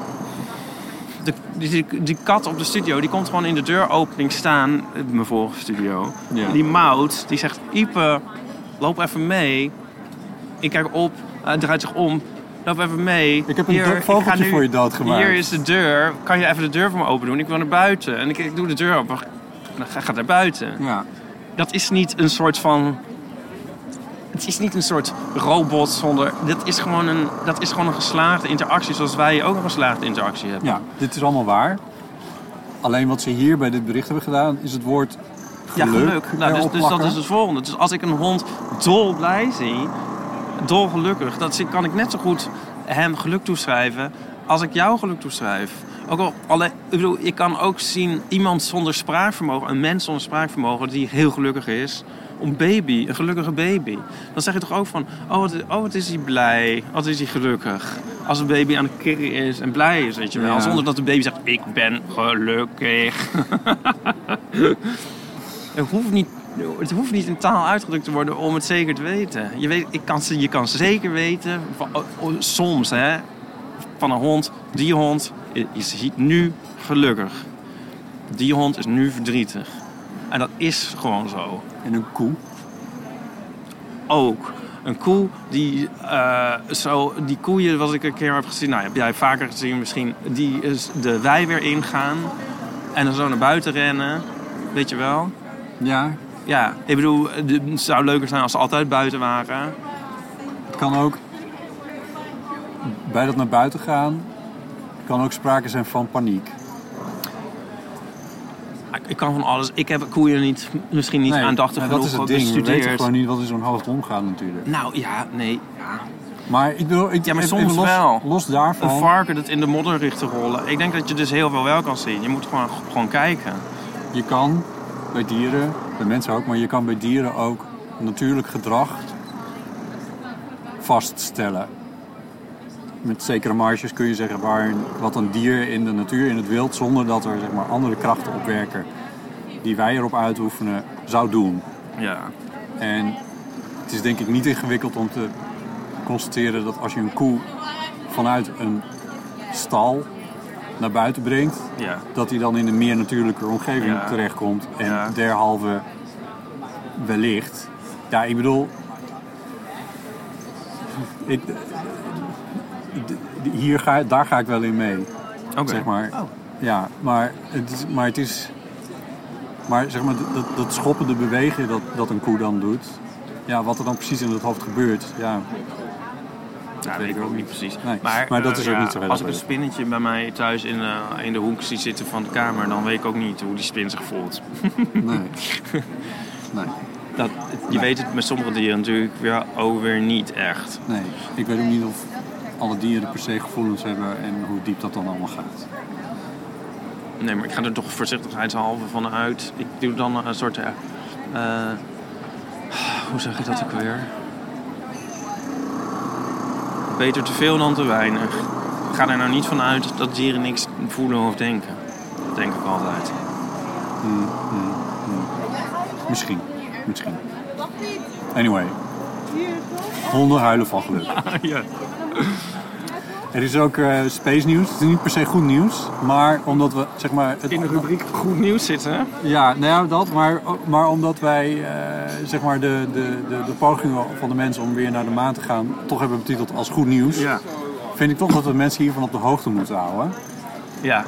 Die kat op de studio, die komt gewoon in de deuropening staan. Mijn vorige studio. Ja. Die Mout, die zegt... Ipe, loop even mee. Ik kijk op... Hij draait zich om. Loop even mee. Ik heb een vogeltje voor je doodgemaakt. Hier is de deur. Kan je even de deur voor me open doen? Ik wil naar buiten. En ik doe de deur open. En dan ga naar buiten. Ja. Dat is niet een soort van... Het is niet een soort robot zonder... Dat is gewoon een geslaagde interactie. Zoals wij ook een geslaagde interactie hebben. Ja, dit is allemaal waar. Alleen wat ze hier bij dit bericht hebben gedaan... is het woord geluk. Ja, geluk. Nou, dus dat is het volgende. Dus als ik een hond dolblij zie... dolgelukkig, kan ik net zo goed hem geluk toeschrijven als ik jou geluk toeschrijf. Ik kan ook zien iemand zonder spraakvermogen, een mens zonder spraakvermogen die heel gelukkig is, een gelukkige baby. Dan zeg je toch ook van, wat is hij blij, wat is hij gelukkig. Als een baby aan het kirren is en blij is, weet je wel. Ja. Zonder dat de baby zegt, ik ben gelukkig. Het hoeft niet in taal uitgedrukt te worden om het zeker te weten. Je kan zeker weten, soms van een hond, die hond is nu gelukkig. Die hond is nu verdrietig. En dat is gewoon zo. En een koe? Ook. Een koe die koeien wat ik een keer heb gezien, nou heb jij vaker gezien misschien, die is de wei weer ingaan en dan zo naar buiten rennen, weet je wel? Ja. Ja, ik bedoel, het zou leuker zijn als ze altijd buiten waren. Het kan ook, bij dat naar buiten gaan, kan ook sprake zijn van paniek. Ik kan van alles. Ik heb koeien misschien niet aandachtig genoeg bestudeerd. Dat is het ding. We weten gewoon niet wat in zo'n hoofd omgaat natuurlijk. Nou ja, nee. Ja. Maar ik bedoel, maar soms wel. Los daarvan. Een varken dat in de modder ligt te rollen. Ik denk dat je dus heel veel wel kan zien. Je moet gewoon kijken. Je kan bij dieren, bij mensen ook, maar je kan bij dieren ook natuurlijk gedrag vaststellen. met zekere marges kun je zeggen wat een dier in de natuur, in het wild, zonder dat er zeg maar, andere krachten opwerken die wij erop uitoefenen, zou doen. Ja. En het is denk ik niet ingewikkeld om te constateren dat als je een koe vanuit een stal naar buiten brengt, dat hij dan in een meer natuurlijke omgeving terechtkomt. En derhalve wellicht. Ja, ik bedoel, daar ga ik wel in mee. Okay. Zeg maar. Oh. Ja, maar het is. Maar zeg maar, dat schoppende bewegen dat een koe dan doet. Ja, wat er dan precies in het hoofd gebeurt. Ja, dat weet ik ook niet precies. Nee, maar dat is ook niet zo heel als ik een spinnetje bij mij thuis in de hoek zie zitten van de kamer, dan weet ik ook niet hoe die spin zich voelt. Nee. Je weet het met sommige dieren natuurlijk weer niet echt. Nee, ik weet ook niet of alle dieren per se gevoelens hebben en hoe diep dat dan allemaal gaat. Nee, maar ik ga er toch voorzichtigheidshalve van uit. Ik doe dan een soort... hoe zeg je dat ook weer? Beter te veel dan te weinig. Ik ga er nou niet van uit dat dieren niks voelen of denken. Dat denk ik altijd. Misschien. Anyway. Honden huilen van geluk. Ja. Er is ook space nieuws. Het is niet per se goed nieuws, maar omdat we zeg maar in de rubriek goed nieuws zitten, hè? Ja, nou ja, dat, maar omdat wij zeg maar de pogingen van de mensen om weer naar de maan te gaan toch hebben betiteld als goed nieuws. Ja. Vind ik toch dat we mensen hiervan op de hoogte moeten houden. Ja.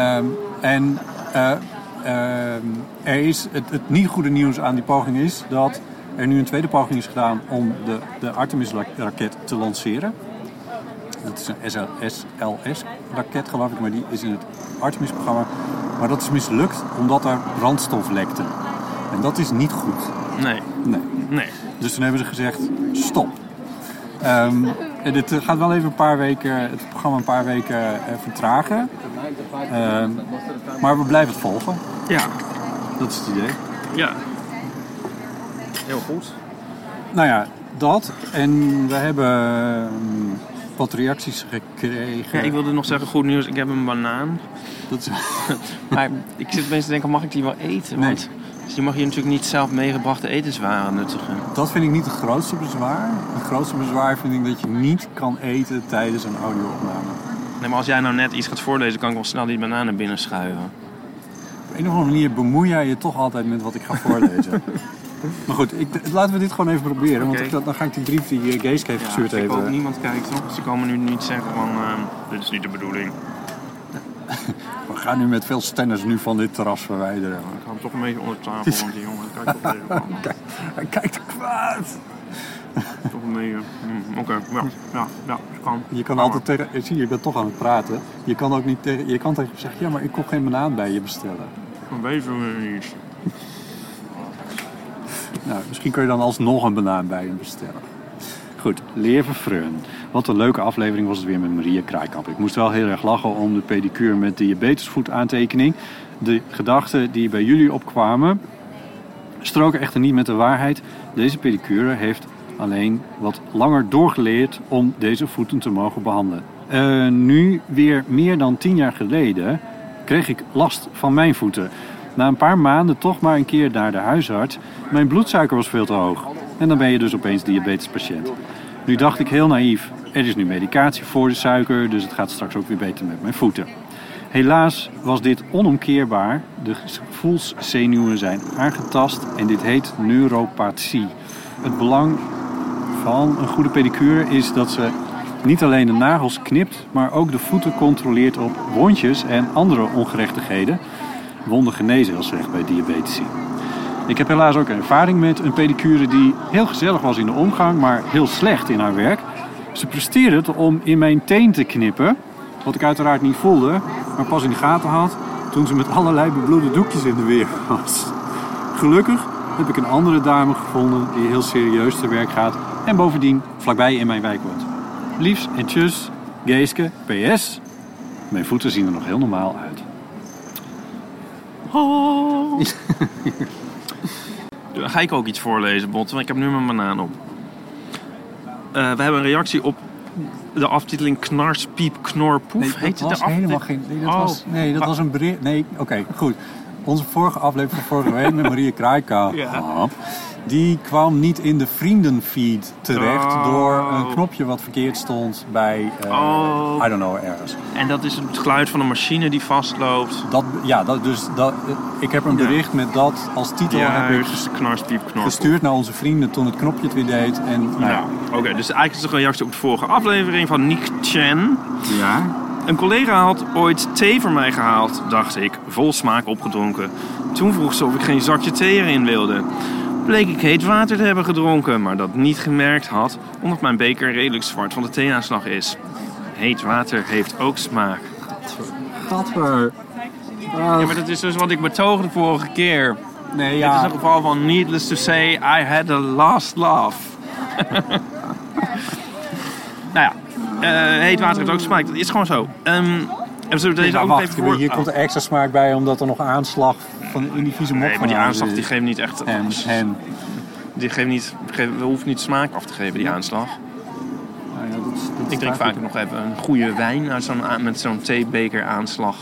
Er is het niet goede nieuws aan die poging is dat er nu een tweede poging is gedaan om de Artemis-raket te lanceren. Dat is een SLS-raket geloof ik, maar die is in het Artemis-programma. Maar dat is mislukt omdat er brandstof lekte. En dat is niet goed. Nee. Dus toen hebben ze gezegd, stop. En dit gaat wel even het programma een paar weken vertragen. Maar we blijven het volgen. Ja. Dat is het idee. Ja. Heel goed. Nou ja, dat. En we hebben wat reacties gekregen. Ja, ik wilde nog zeggen, goed nieuws, ik heb een banaan. Dat is... Maar ik zit opeens te denken, mag ik die wel eten? Nee. Want je mag hier natuurlijk niet zelf meegebrachte etenswaren nuttigen. Dat vind ik niet het grootste bezwaar. Het grootste bezwaar vind ik dat je niet kan eten tijdens een audio-opname. Nee, maar als jij nou net iets gaat voorlezen, kan ik wel snel die bananen binnenschuiven. Op een of andere manier bemoei jij je toch altijd met wat ik ga voorlezen. Maar goed, laten we dit gewoon even proberen. Okay. Want dan ga ik die brief die Geeske heeft gestuurd even... Ik hoop niemand kijkt, toch? Ze komen nu niet zeggen van, dit is niet de bedoeling. We gaan nu met veel stenners nu van dit terras verwijderen. Ik ga hem toch een beetje onder tafel, want die jongen kijkt toch tegen van. Hij kijkt kwaad. Toch een beetje... Oké, ja, kan. Je kan altijd tegen... Zie je bent toch aan het praten. Je kan ook niet tegen... Je kan tegen hem zeggen, ja, maar ik kon geen banaan bij je bestellen. Dan weten we niet. Nou, misschien kun je dan alsnog een banaan bij hem bestellen. Goed, Leven Freun. Wat een leuke aflevering was het weer met Maria Kraaikamp. Ik moest wel heel erg lachen om de pedicure met diabetesvoetaantekening. De gedachten die bij jullie opkwamen stroken echter niet met de waarheid. Deze pedicure heeft alleen wat langer doorgeleerd om deze voeten te mogen behandelen. Nu weer meer dan 10 jaar geleden kreeg ik last van mijn voeten. Na een paar maanden toch maar een keer naar de huisarts. Mijn bloedsuiker was veel te hoog. En dan ben je dus opeens diabetespatiënt. Nu dacht ik heel naïef, er is nu medicatie voor de suiker, dus het gaat straks ook weer beter met mijn voeten. Helaas was dit onomkeerbaar. De gevoelszenuwen zijn aangetast en dit heet neuropathie. Het belang van een goede pedicure is dat ze niet alleen de nagels knipt, maar ook de voeten controleert op wondjes en andere ongerechtigheden. Wonden genezen heel slecht bij diabetici. Ik heb helaas ook ervaring met een pedicure die heel gezellig was in de omgang, maar heel slecht in haar werk. Ze presteerde het om in mijn teen te knippen, wat ik uiteraard niet voelde, maar pas in de gaten had toen ze met allerlei bebloede doekjes in de weer was. Gelukkig heb ik een andere dame gevonden die heel serieus te werk gaat en bovendien vlakbij in mijn wijk woont. Liefs en tjus, Geeske, PS. Mijn voeten zien er nog heel normaal uit. Oh. Ga ik ook iets voorlezen, Bot? Want ik heb nu mijn banaan op. We hebben een reactie op de aftiteling Knars, Piep, Knor, Poef. Nee, dat was helemaal geen... dat was een bericht... Nee, oké, goed. Onze vorige aflevering van vorige week met Maria Kraaika... Die kwam niet in de vriendenfeed terecht door een knopje wat verkeerd stond bij, I don't know, ergens. En dat is het geluid van een machine die vastloopt. Ik heb een bericht met dat als titel gestuurd naar onze vrienden toen het knopje het weer deed. Oké, dus eigenlijk is het een reactie op de vorige aflevering van Nick Chen. Ja. Een collega had ooit thee voor mij gehaald, dacht ik, vol smaak opgedronken. Toen vroeg ze of ik geen zakje thee erin wilde. Bleek ik heet water te hebben gedronken, maar dat niet gemerkt had, omdat mijn beker redelijk zwart van de theeaanslag is. Heet water heeft ook smaak. Gadver. Ja, maar dat is dus wat ik betoogde de vorige keer. Nee, ja. Het is een geval van needless to say, I had a last laugh. Nou ja, heet water heeft ook smaak. Dat is gewoon zo. Hier komt er extra smaak bij, omdat er nog aanslag in die vieze mok. Nee, maar die aanslag die geeft niet echt... Die hoeft niet smaak af te geven, die aanslag. Nou ja, ik drink vaak nog even een goede wijn met zo'n theebeker aanslag.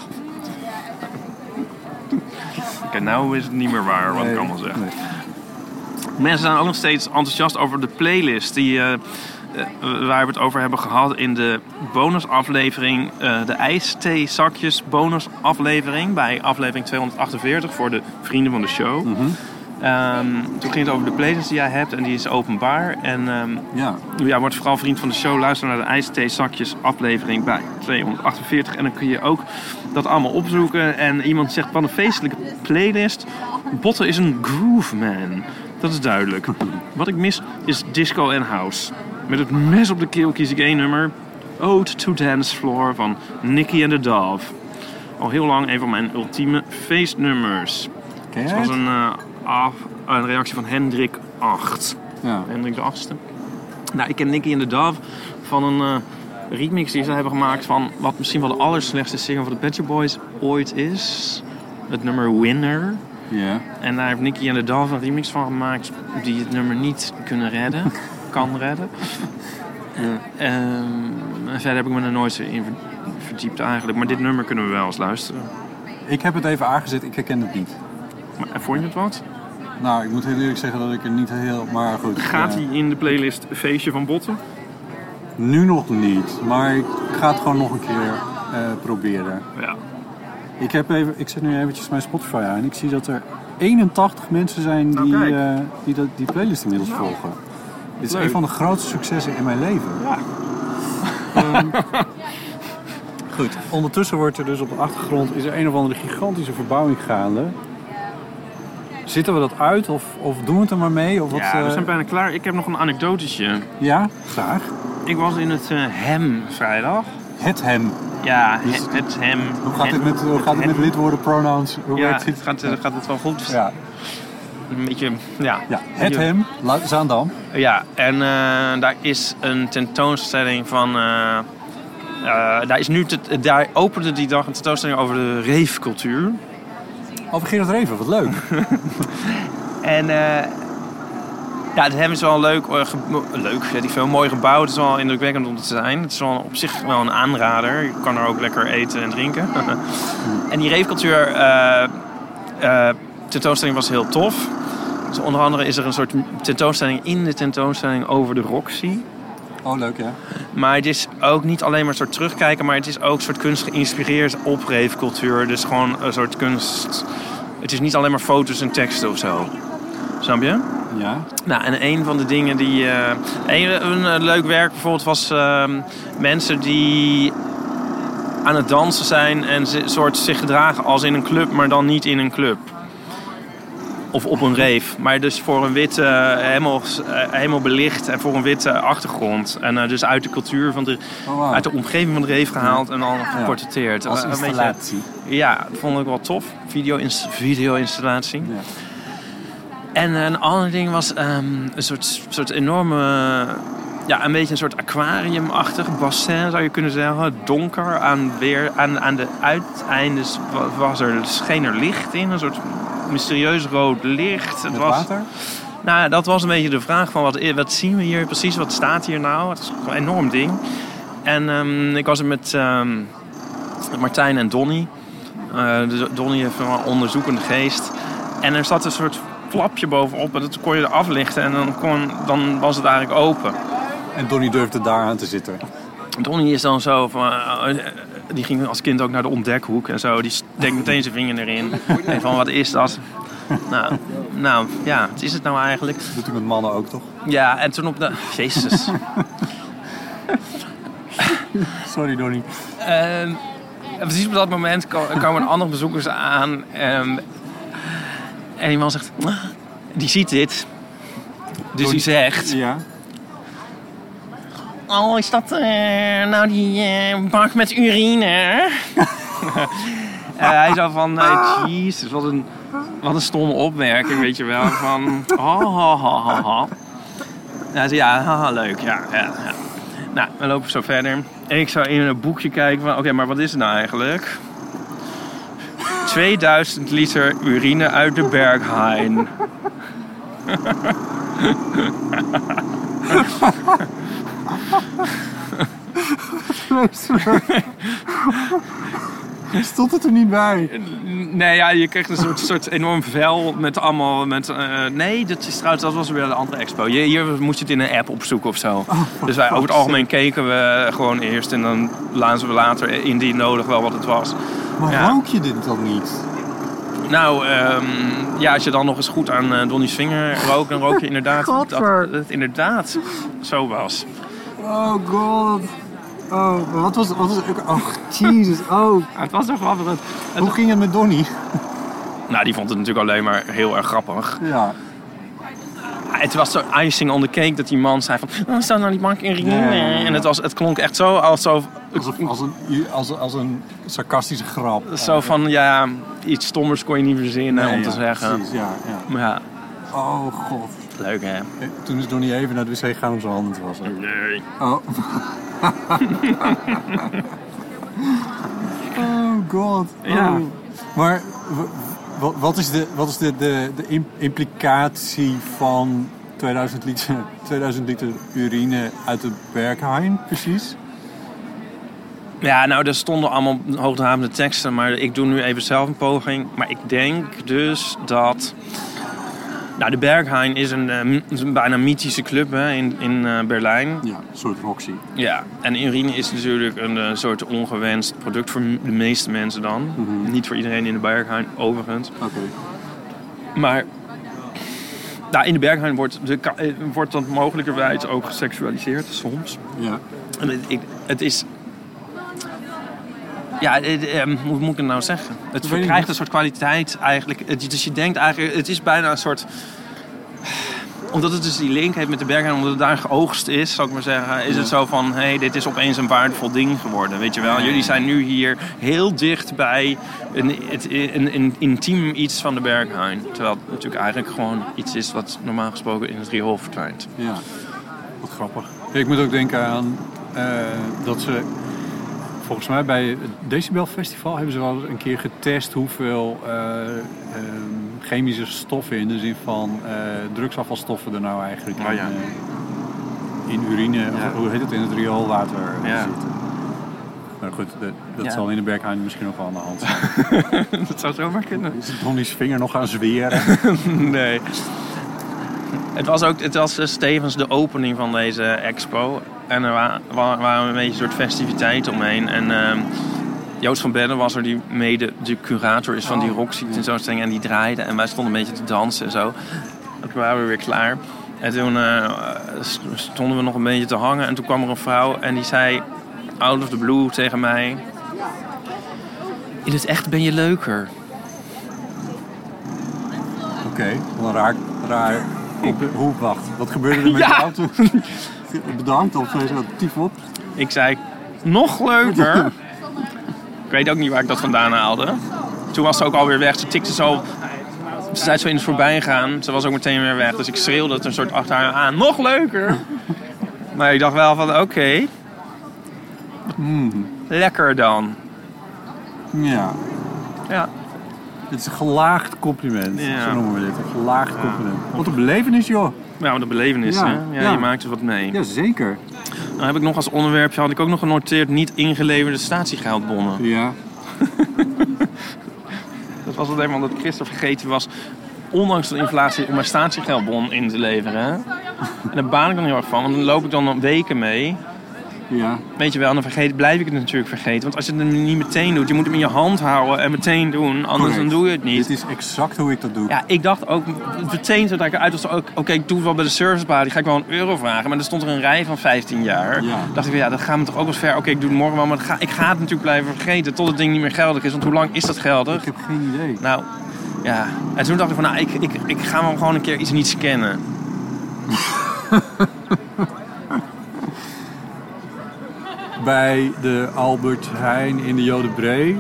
Oké, nou is het niet meer waar wat ik allemaal zeg. Nee. Mensen zijn ook nog steeds enthousiast over de playlist waar we het over hebben gehad in de bonusaflevering, de ijstheezakjes bonusaflevering bij aflevering 248 voor de vrienden van de show. Mm-hmm. Toen ging het over de playlist die jij hebt en die is openbaar. En wordt vooral vriend van de show, luister naar de ijstheezakjes aflevering bij 248 en dan kun je ook dat allemaal opzoeken. En iemand zegt, wat een feestelijke playlist. Botte is een groove man. Dat is duidelijk. Wat ik mis is disco en house. Met het mes op de keel kies ik één nummer. Ode to Dance Floor van Nicky and the Dove. Al heel lang een van mijn ultieme feestnummers. Dat was een reactie van Hendrik 8. Ja. Hendrik de 8e. Nou, ik ken Nicky and the Dove van een remix die ze hebben gemaakt van wat misschien wel de allerslechtste single van de Pet Shop Boys ooit is. Het nummer Winner. Ja. En daar heeft Nicky and the Dove een remix van gemaakt die het nummer niet kan redden. Verder heb ik me er nooit in verdiept eigenlijk. Maar dit nummer kunnen we wel eens luisteren. Ik heb het even aangezet, ik herken het niet. Maar vond je het wat? Nou, ik moet heel eerlijk zeggen dat ik er niet heel... Maar goed. Gaat hij in de playlist Feestje van Botten? Nu nog niet, maar ik ga het gewoon nog een keer proberen. Ja. Ik zet nu eventjes mijn Spotify aan en ik zie dat er 81 mensen zijn die playlist inmiddels volgen. Dit is een van de grootste successen in mijn leven. Ja. Goed, ondertussen wordt er dus op de achtergrond is er een of andere gigantische verbouwing gaande. Zitten we dat uit of doen we het er maar mee? Of wat, we zijn bijna klaar. Ik heb nog een anekdotetje. Ja, graag. Ik was in het Hem vrijdag. Het Hem? Ja, het Hem. Hoe gaat het met lidwoorden, pronouns? Gaat het wel goed? Ja. Een beetje, het Hem, Zaandam. Ja, en daar is een tentoonstelling van... daar opende die dag een tentoonstelling over de ravecultuur. Over Gerard Reven, wat leuk. En het Hem is wel leuk, mooi gebouwd. Het is wel indrukwekkend om te zijn. Het is wel op zich wel een aanrader. Je kan er ook lekker eten en drinken. En die ravecultuur tentoonstelling was heel tof. Dus onder andere is er een soort tentoonstelling in de tentoonstelling over de Roxy. Oh, leuk, ja. Maar het is ook niet alleen maar een soort terugkijken, maar het is ook een soort kunst geïnspireerd op ravecultuur. Dus gewoon een soort kunst. Het is niet alleen maar foto's en teksten of zo. Snap je? Ja. Nou, en een van de dingen die... een leuk werk bijvoorbeeld was mensen die aan het dansen zijn en zich gedragen als in een club, maar dan niet in een club. Of op een rave. Maar dus voor een witte, helemaal belicht en voor een witte achtergrond. En dus uit de cultuur uit de omgeving van de rave gehaald en dan geportretteerd. Als installatie. Ja, dat vond ik wel tof. Video-installatie. Ja. En een ander ding was een soort enorme... een beetje een soort aquariumachtig bassin zou je kunnen zeggen. Donker. Aan de uiteindes scheen er licht in. Een soort mysterieus rood licht. Met water? Nou ja, dat was een beetje de vraag van wat zien we hier precies? Wat staat hier nou? Het is een enorm ding. En ik was er met Martijn en Donnie. Donnie heeft een onderzoekende geest. En er zat een soort flapje bovenop en dat kon je eraf lichten en dan was het eigenlijk open. En Donnie durfde daar aan te zitten. Donnie is dan zo van... die ging als kind ook naar de ontdekhoek en zo. Die steekt meteen zijn vinger erin. En van, wat is dat? Nou, ja, wat is het nou eigenlijk? Dat doet hij met mannen ook, toch? Ja, en toen op de... Jezus. Sorry, Donnie. Precies op dat moment komen andere bezoekers aan. En die man zegt... Die ziet dit. Dus die zegt... Ja. Oh, is dat nou die bak met urine? Hij zo van... Jezus, wat een stomme opmerking, weet je wel. Van... Hij zei, ja, haha, leuk. Ja. Nou, we lopen zo verder. En ik zou in een boekje kijken van... Oké, maar wat is het nou eigenlijk? 2000 liter urine uit de Berghain. Stond het er niet bij? Nee, ja, je kreeg een soort enorm vel met allemaal... nee, dat was weer de andere expo. Hier moest je het in een app opzoeken of zo. Dus wij over het algemeen keken we gewoon eerst... en dan lazen we later indien nodig wel wat het was. Maar rook je dit dan niet? Nou, als je dan nog eens goed aan Donnie's vinger rookt... dan rook je inderdaad dat het inderdaad zo was. Oh god. Oh, wat was oh, Jesus. Oh. Het was toch grappig. Hoe ging het met Donnie? Nou, die vond het natuurlijk alleen maar heel erg grappig. Ja. Het was zo icing on the cake dat die man zei van... Oh, staat nou die bank in urine? Nee. En het klonk echt zo als een sarcastische grap. Zo van, ja, iets stommers kon je niet verzinnen om te zeggen. Precies, ja. Ja. Oh god. Leuk, hè? Toen is Donnie even naar de wc gegaan om zijn handen te wassen. Nee. Oh. Oh god. Ja. Oh. Maar wat is de implicatie van 2000 liter urine uit de Berghain precies? Ja, nou, er stonden allemaal hoogdravende teksten, maar ik doe nu even zelf een poging. Maar ik denk dus dat... Nou, de Berghain is een bijna mythische club hè, in Berlijn. Ja, een soort Roxy. Ja, en urine is natuurlijk een soort ongewenst product voor de meeste mensen dan. Mm-hmm. Niet voor iedereen in de Berghain, overigens. Oké. Maar in de Berghain wordt dat mogelijkerwijs ook geseksualiseerd, soms. Ja. En het is... Ja, hoe moet ik het nou zeggen? Het verkrijgt een soort kwaliteit eigenlijk. Dus je denkt eigenlijk, het is bijna een soort... Omdat het dus die link heeft met de Berghain, omdat het daar geoogst is, zou ik maar zeggen, is het zo van, hey, dit is opeens een waardevol ding geworden, weet je wel. Jullie zijn nu hier heel dicht bij een intiem iets van de Berghain. Terwijl het natuurlijk eigenlijk gewoon iets is wat normaal gesproken in het riool verdwijnt. Ja, wat grappig. Ik moet ook denken aan dat ze... Volgens mij bij het Decibel Festival hebben ze wel eens een keer getest hoeveel chemische stoffen in de zin van drugsafvalstoffen er nou eigenlijk in urine, of, hoe heet het, in het rioolwater zitten. Maar goed, dat zal in de Berghain misschien nog wel aan de hand zijn. Dat zou zomaar kunnen. Is Donnie's vinger nog aan zweren? Nee. Het was tevens de opening van deze expo. En er waren een beetje een soort festiviteit omheen. En Joost van Bedden was er, die mede de curator is van die Roxy tentoonstelling. En die draaide. En wij stonden een beetje te dansen en zo. En toen waren we weer klaar. En toen stonden we nog een beetje te hangen. En toen kwam er een vrouw en die zei out of the blue tegen mij... In het echt ben je leuker. Oké, wat raar. Wacht, wat gebeurde er met jou toen? Bedankt, of zo tief op. Ik zei, nog leuker. Ik weet ook niet waar ik dat vandaan haalde. Toen was ze ook alweer weg. Ze tikte zo... Ze zei zo in het voorbijgaan. Ze was ook meteen weer weg. Dus ik schreeuwde het een soort achter haar aan. Nog leuker. Maar ik dacht wel van, oké. Lekker dan. Ja. Ja. Het is een gelaagd compliment. Ja. Zo noemen we dit. Een gelaagd compliment. Wat een belevenis, joh. Ja, wat een belevenis, Ja. hè? Ja, Ja. je maakt er wat mee. Ja, zeker. Nou heb ik nog als onderwerpje, had ik ook nog genoteerd, niet ingeleverde statiegeldbonnen. Ja. Dat was alleen maar omdat ik gisteren vergeten was, ondanks de inflatie, om mijn statiegeldbon in te leveren. Hè? En daar baan ik dan heel erg van, want dan loop ik dan weken mee. Ja. Weet je wel, en dan blijf ik het natuurlijk vergeten. Want als je het niet meteen doet, je moet hem in je hand houden en meteen doen, anders dan doe je het niet. Dit is exact hoe ik dat doe. Ja, ik dacht ook meteen zodra ik eruit was, oké, ik doe het wel bij de servicebar, die ga ik wel €1 vragen. Maar er stond er een rij van 15 jaar. Ja. Dacht ik, ja, dat gaat me toch ook wel ver. Oké, ik doe het morgen wel, maar ik ga het natuurlijk blijven vergeten tot het ding niet meer geldig is. Want hoe lang is dat geldig? Ik heb geen idee. Nou, ja. En toen dacht ik van, nou, ik ga wel gewoon een keer iets niet scannen. Bij de Albert Heijn in de Jodenbree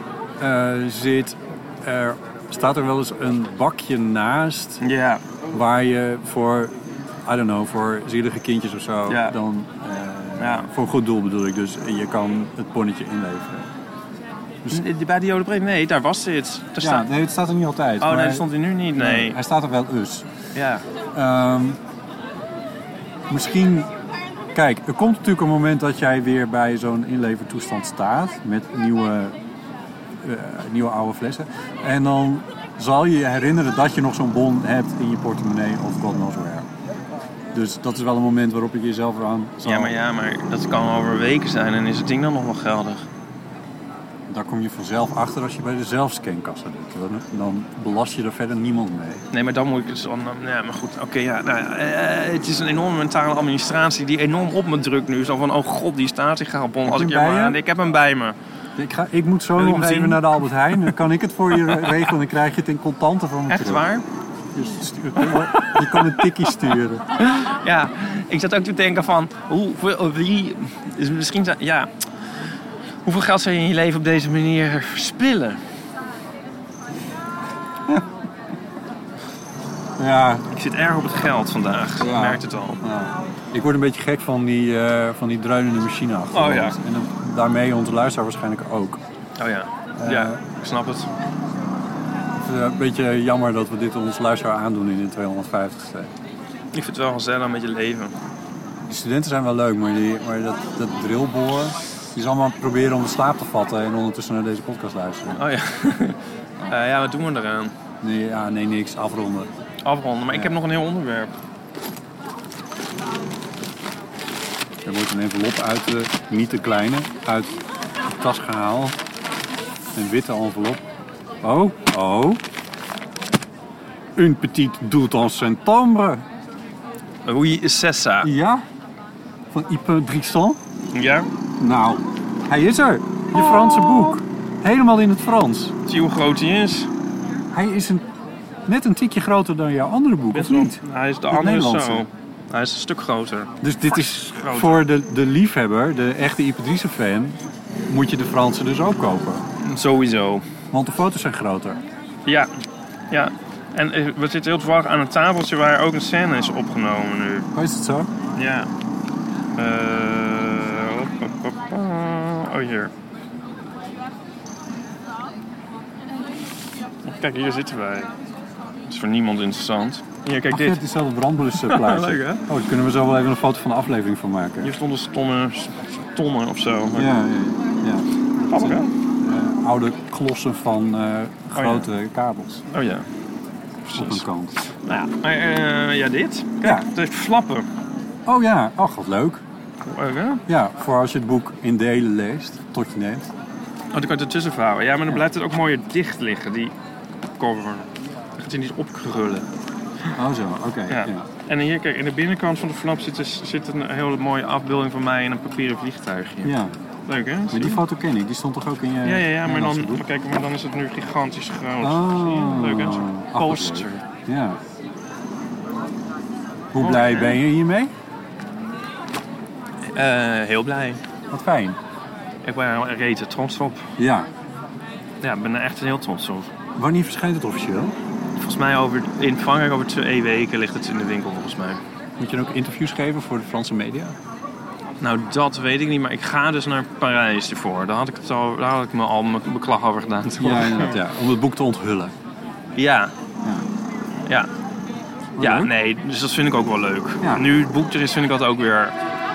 staat er wel eens een bakje naast Ja. waar je voor, voor zielige kindjes of zo, Ja. dan Ja. voor een goed doel bedoel ik dus, je kan het bonnetje inleveren. Bij de Jodenbreed, nee, daar was dit. Daar Ja, staat... nee, het staat er niet altijd. Oh, maar nee, dat stond hij nu niet, nee. Hij staat er wel eens. Ja. Misschien, kijk, er komt natuurlijk een moment dat jij weer bij zo'n inlevertoestand staat met nieuwe oude flessen. En dan zal je je herinneren dat je nog zo'n bon hebt in je portemonnee of God knows where. Dus dat is wel een moment waarop je jezelf eraan zal... Ja, maar dat kan over weken zijn en is het ding dan nog wel geldig. Daar kom je vanzelf achter als je bij de zelfscankassa doet. Dan belast je er verder niemand mee. Nee, maar dan moet ik dus dan... Ja, maar goed, oké, ja. Nou, het is een enorme mentale administratie die enorm op me drukt nu. Zo van, oh god, die statiegeldbon. Als ik ik heb hem bij me. Ik moet zo nog even naar de Albert Heijn. Dan kan ik het voor je regelen en dan krijg je het in contanten van me Echt terug. waar? Je kan een tikkie sturen. Ja, ik zat ook te denken van... Hoeveel geld zou je in je leven op deze manier verspillen? Ja. Ik zit erg op het geld vandaag. Je merkt het al. Ja. Ik word een beetje gek van die dreunende machine achter Oh ja. ons. En daarmee onze luisteraar waarschijnlijk ook. Oh ja. Ja, ik snap het. Het is een beetje jammer dat we dit onze luisteraar aandoen in de 250ste. Ik vind het wel gezellig met je leven. Die studenten zijn wel leuk, maar dat drillboor... Die is allemaal proberen om de slaap te vatten en ondertussen naar deze podcast luisteren. Oh ja. Ja, wat doen we eraan? Nee, niks. Afronden. Afronden, maar ik heb nog een heel onderwerp. Er wordt een envelop niet de kleine, uit de tas gehaald. Een witte envelop. Oh. Une petite doute en septembre. Oui, c'est ça. Ja? Van Ipe Driessen. Ja? Nou, hij is er. Je Franse boek. Helemaal in het Frans. Zie je hoe groot hij is? Hij is net een tikje groter dan jouw andere boek, of niet? Hij is de Het andere Nederlandse. zo. Hij is een stuk groter. Dus dit is groter. voor de liefhebber, de echte Ipe Driessen fan, moet je de Franse dus ook kopen. Sowieso. Want de foto's zijn groter. Ja. En we zitten heel toevallig aan een tafeltje waar ook een scène is opgenomen nu. Oh, is het zo? Ja. Oh, hier. Kijk, hier zitten wij. Dat is voor niemand interessant. Hier, kijk Ach, dit. dit is wel de brandblusplaatje. Leuk, hè? Oh, daar kunnen we zo wel even een foto van de aflevering van maken. Hier stonden tonnen of zo. Ja. Grappig, hè? Oude klossen van grote kabels Oh ja. op een Precies. kant. Nou ja, maar dit. Kijk, het heeft flappen. Oh ja, ach wat leuk. Leuk, hè? Ja, voor als je het boek in delen leest, tot je neemt. Oh, dan kan je het ertussen vouwen. Ja, maar dan blijft het ook mooier dicht liggen, die cover. Dan gaat hij niet opkrullen. Oh zo, oké. Ja. En hier, kijk, in de binnenkant van de flap zit een hele mooie afbeelding van mij in een papieren vliegtuigje. Ja, Leuk, hè? maar die foto ken ik. Die stond toch ook in je Ja, maar Nederlandse dan, boek? kijk, maar dan is het nu gigantisch groot. Oh. Zie je? Leuk, hè? Zo'n Ach, wat poster. leuk. Ja. Hoe blij ben je hiermee? Heel blij. Wat fijn. Ik ben er rete trots op. Ja. Ja, ik ben er echt heel trots op. Wanneer verschijnt het officieel? Volgens mij in Frankrijk over 2 weken ligt het in de winkel, volgens mij. Moet je dan ook interviews geven voor de Franse media? Nou, dat weet ik niet, maar ik ga dus naar Parijs ervoor. Daar had ik me al mijn beklag over gedaan. Ja, inderdaad, ja. Om het boek te onthullen. Ja. Ja, nee, dus dat vind ik ook wel leuk. Ja. Nu het boek er is, vind ik dat ook weer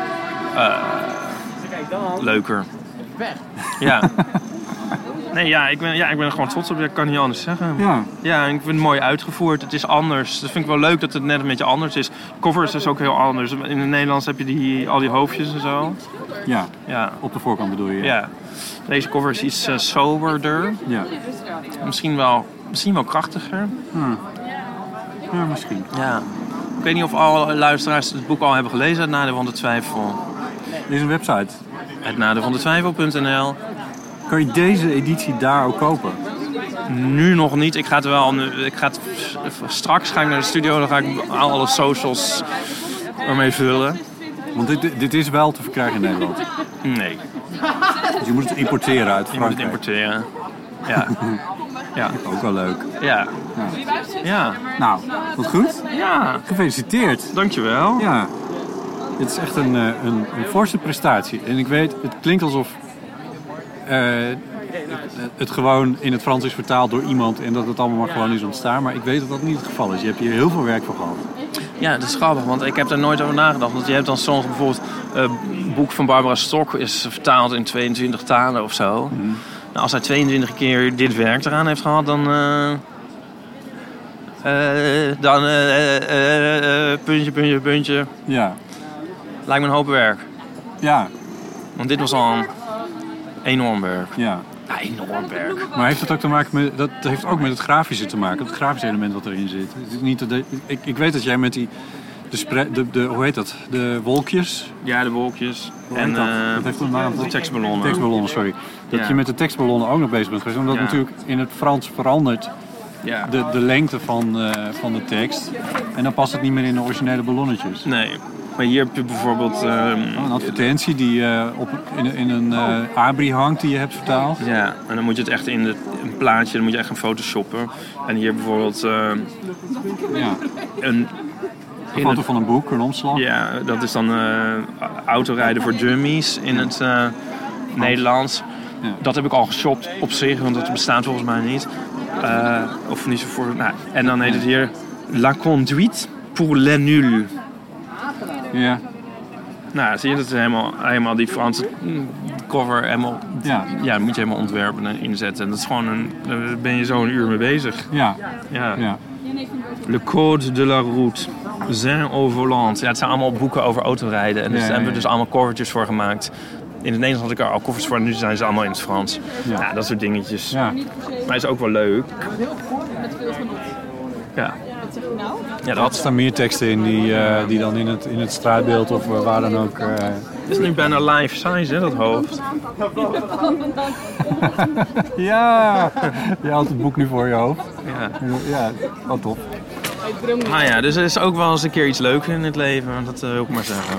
leuker. Ja. Nee, ik ben er gewoon trots op. Ik kan niet anders zeggen. Ja, en ik vind het mooi uitgevoerd. Het is anders. Dat vind ik wel leuk dat het net een beetje anders is. Cover is dus ook heel anders. In het Nederlands heb je al die hoofdjes en zo. Ja, op de voorkant bedoel je. Ja. Deze cover is iets soberder. Ja. Misschien wel krachtiger. Ja, misschien. Ja. Ik weet niet of alle luisteraars het boek al hebben gelezen, Het Nadeel van de Twijfel. Er is een website. hetnadeelvandetwijfel.nl. Kan je deze editie daar ook kopen? Nu nog niet. Straks ga ik naar de studio, dan ga ik alle socials ermee vullen. Want dit is wel te verkrijgen in Nederland. Nee. Dus je moet het importeren uit Frankrijk. Je moet het importeren. Ja. Ja. Ook wel leuk. Ja. Nou, wat goed. Ja. Gefeliciteerd. Dankjewel. Ja. Het is echt een forse prestatie. En ik weet, het klinkt alsof het gewoon in het Frans is vertaald door iemand en dat het allemaal maar gewoon is ontstaan. Maar ik weet dat dat niet het geval is. Je hebt hier heel veel werk voor gehad. Ja, dat is grappig, want ik heb daar nooit over nagedacht. Want je hebt dan soms bijvoorbeeld een boek van Barbara Stok is vertaald in 22 talen of zo. Mm. Nou, als hij 22 keer dit werk eraan heeft gehad, dan puntje. Ja. Lijkt me een hoop werk. Ja. Want dit was al een enorm werk. Ja. Enorm werk. Maar heeft dat ook te maken met, dat heeft ook met het grafische te maken, het grafische element wat erin zit. Het is niet ik weet dat jij met die hoe heet dat? De wolkjes? Ja, de wolkjes. En dat heeft een naam. De tekstballonnen. Tekstballonnen, sorry. Dat je met de tekstballonnen ook nog bezig bent geweest. Omdat natuurlijk in het Frans verandert de lengte van de tekst. En dan past het niet meer in de originele ballonnetjes. Nee. Maar hier heb je bijvoorbeeld een advertentie die in een abri hangt die je hebt vertaald. Ja, en dan moet je het echt in een plaatje, dan moet je echt gaan photoshoppen. En hier bijvoorbeeld een foto van een boek, een omslag. Ja, dat is dan autorijden voor dummies in het Nederlands. Ja. Dat heb ik al geshopt op zich, want dat bestaat volgens mij niet. Of niet zo voor. Nou, en dan heet het hier La Conduite pour les nuls. Ja. Nou, zie je, dat is helemaal die Franse cover helemaal. Ja, moet je helemaal ontwerpen en inzetten. En dat is gewoon daar ben je zo een uur mee bezig. Ja. Le Code de la Route. Zin au volant. Ja, het zijn allemaal boeken over autorijden. En daar hebben we dus allemaal covertjes voor gemaakt. In het Nederlands had ik er al covers voor. En nu zijn ze allemaal in het Frans. Ja, dat soort dingetjes. Ja. Maar is ook wel leuk. Ja. Ja, er staan meer teksten in die dan in het straatbeeld of waar dan ook. Het is nu bijna life size, hè, dat hoofd. Ja, je houdt het boek nu voor je hoofd. Ja, oh tof. Nou ja, dus er is ook wel eens een keer iets leuks in het leven, dat wil ik maar zeggen.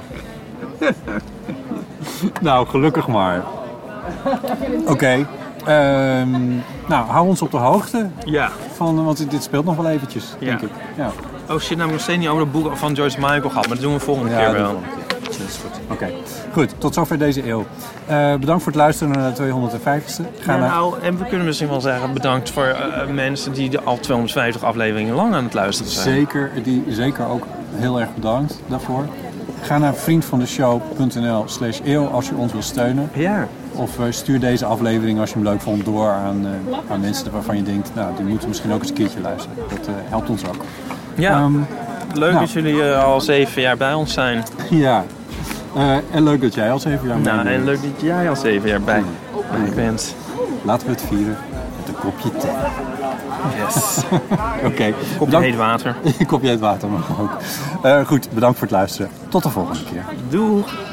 Nou, gelukkig maar. Oké. Nou, hou ons op de hoogte. Ja. Want dit speelt nog wel eventjes, denk ik. Ja. Oh shit, nou, we nog steeds niet over het boek van Joyce Meikle gehad, maar dat doen we volgende keer wel. Dat is goed. Oké. Goed, tot zover deze eeuw. Bedankt voor het luisteren naar de 250ste. En we kunnen misschien wel zeggen bedankt voor mensen die al 250 afleveringen lang aan het luisteren zijn. Zeker ook heel erg bedankt daarvoor. Ga naar vriendvandeshow.nl/eeuw als je ons wil steunen. Ja. Of stuur deze aflevering als je hem leuk vond door aan mensen waarvan je denkt, nou, die moeten misschien ook eens een keertje luisteren. Dat helpt ons ook. Ja, leuk dat jullie al 7 jaar bij ons zijn. Ja, en leuk dat jij al 7 jaar bij bent. En leuk dat jij al 7 jaar bij bent. Laten we het vieren met een kopje thee. Yes. Oké. Kopje heet water. Een kopje heet water mag ook. Goed, bedankt voor het luisteren. Tot de volgende keer. Doeg.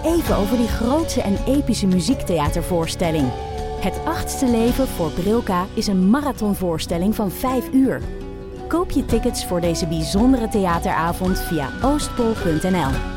even over die grootse en epische muziektheatervoorstelling. Het 8e leven voor Brilka is een marathonvoorstelling van 5 uur. Koop je tickets voor deze bijzondere theateravond via oostpol.nl.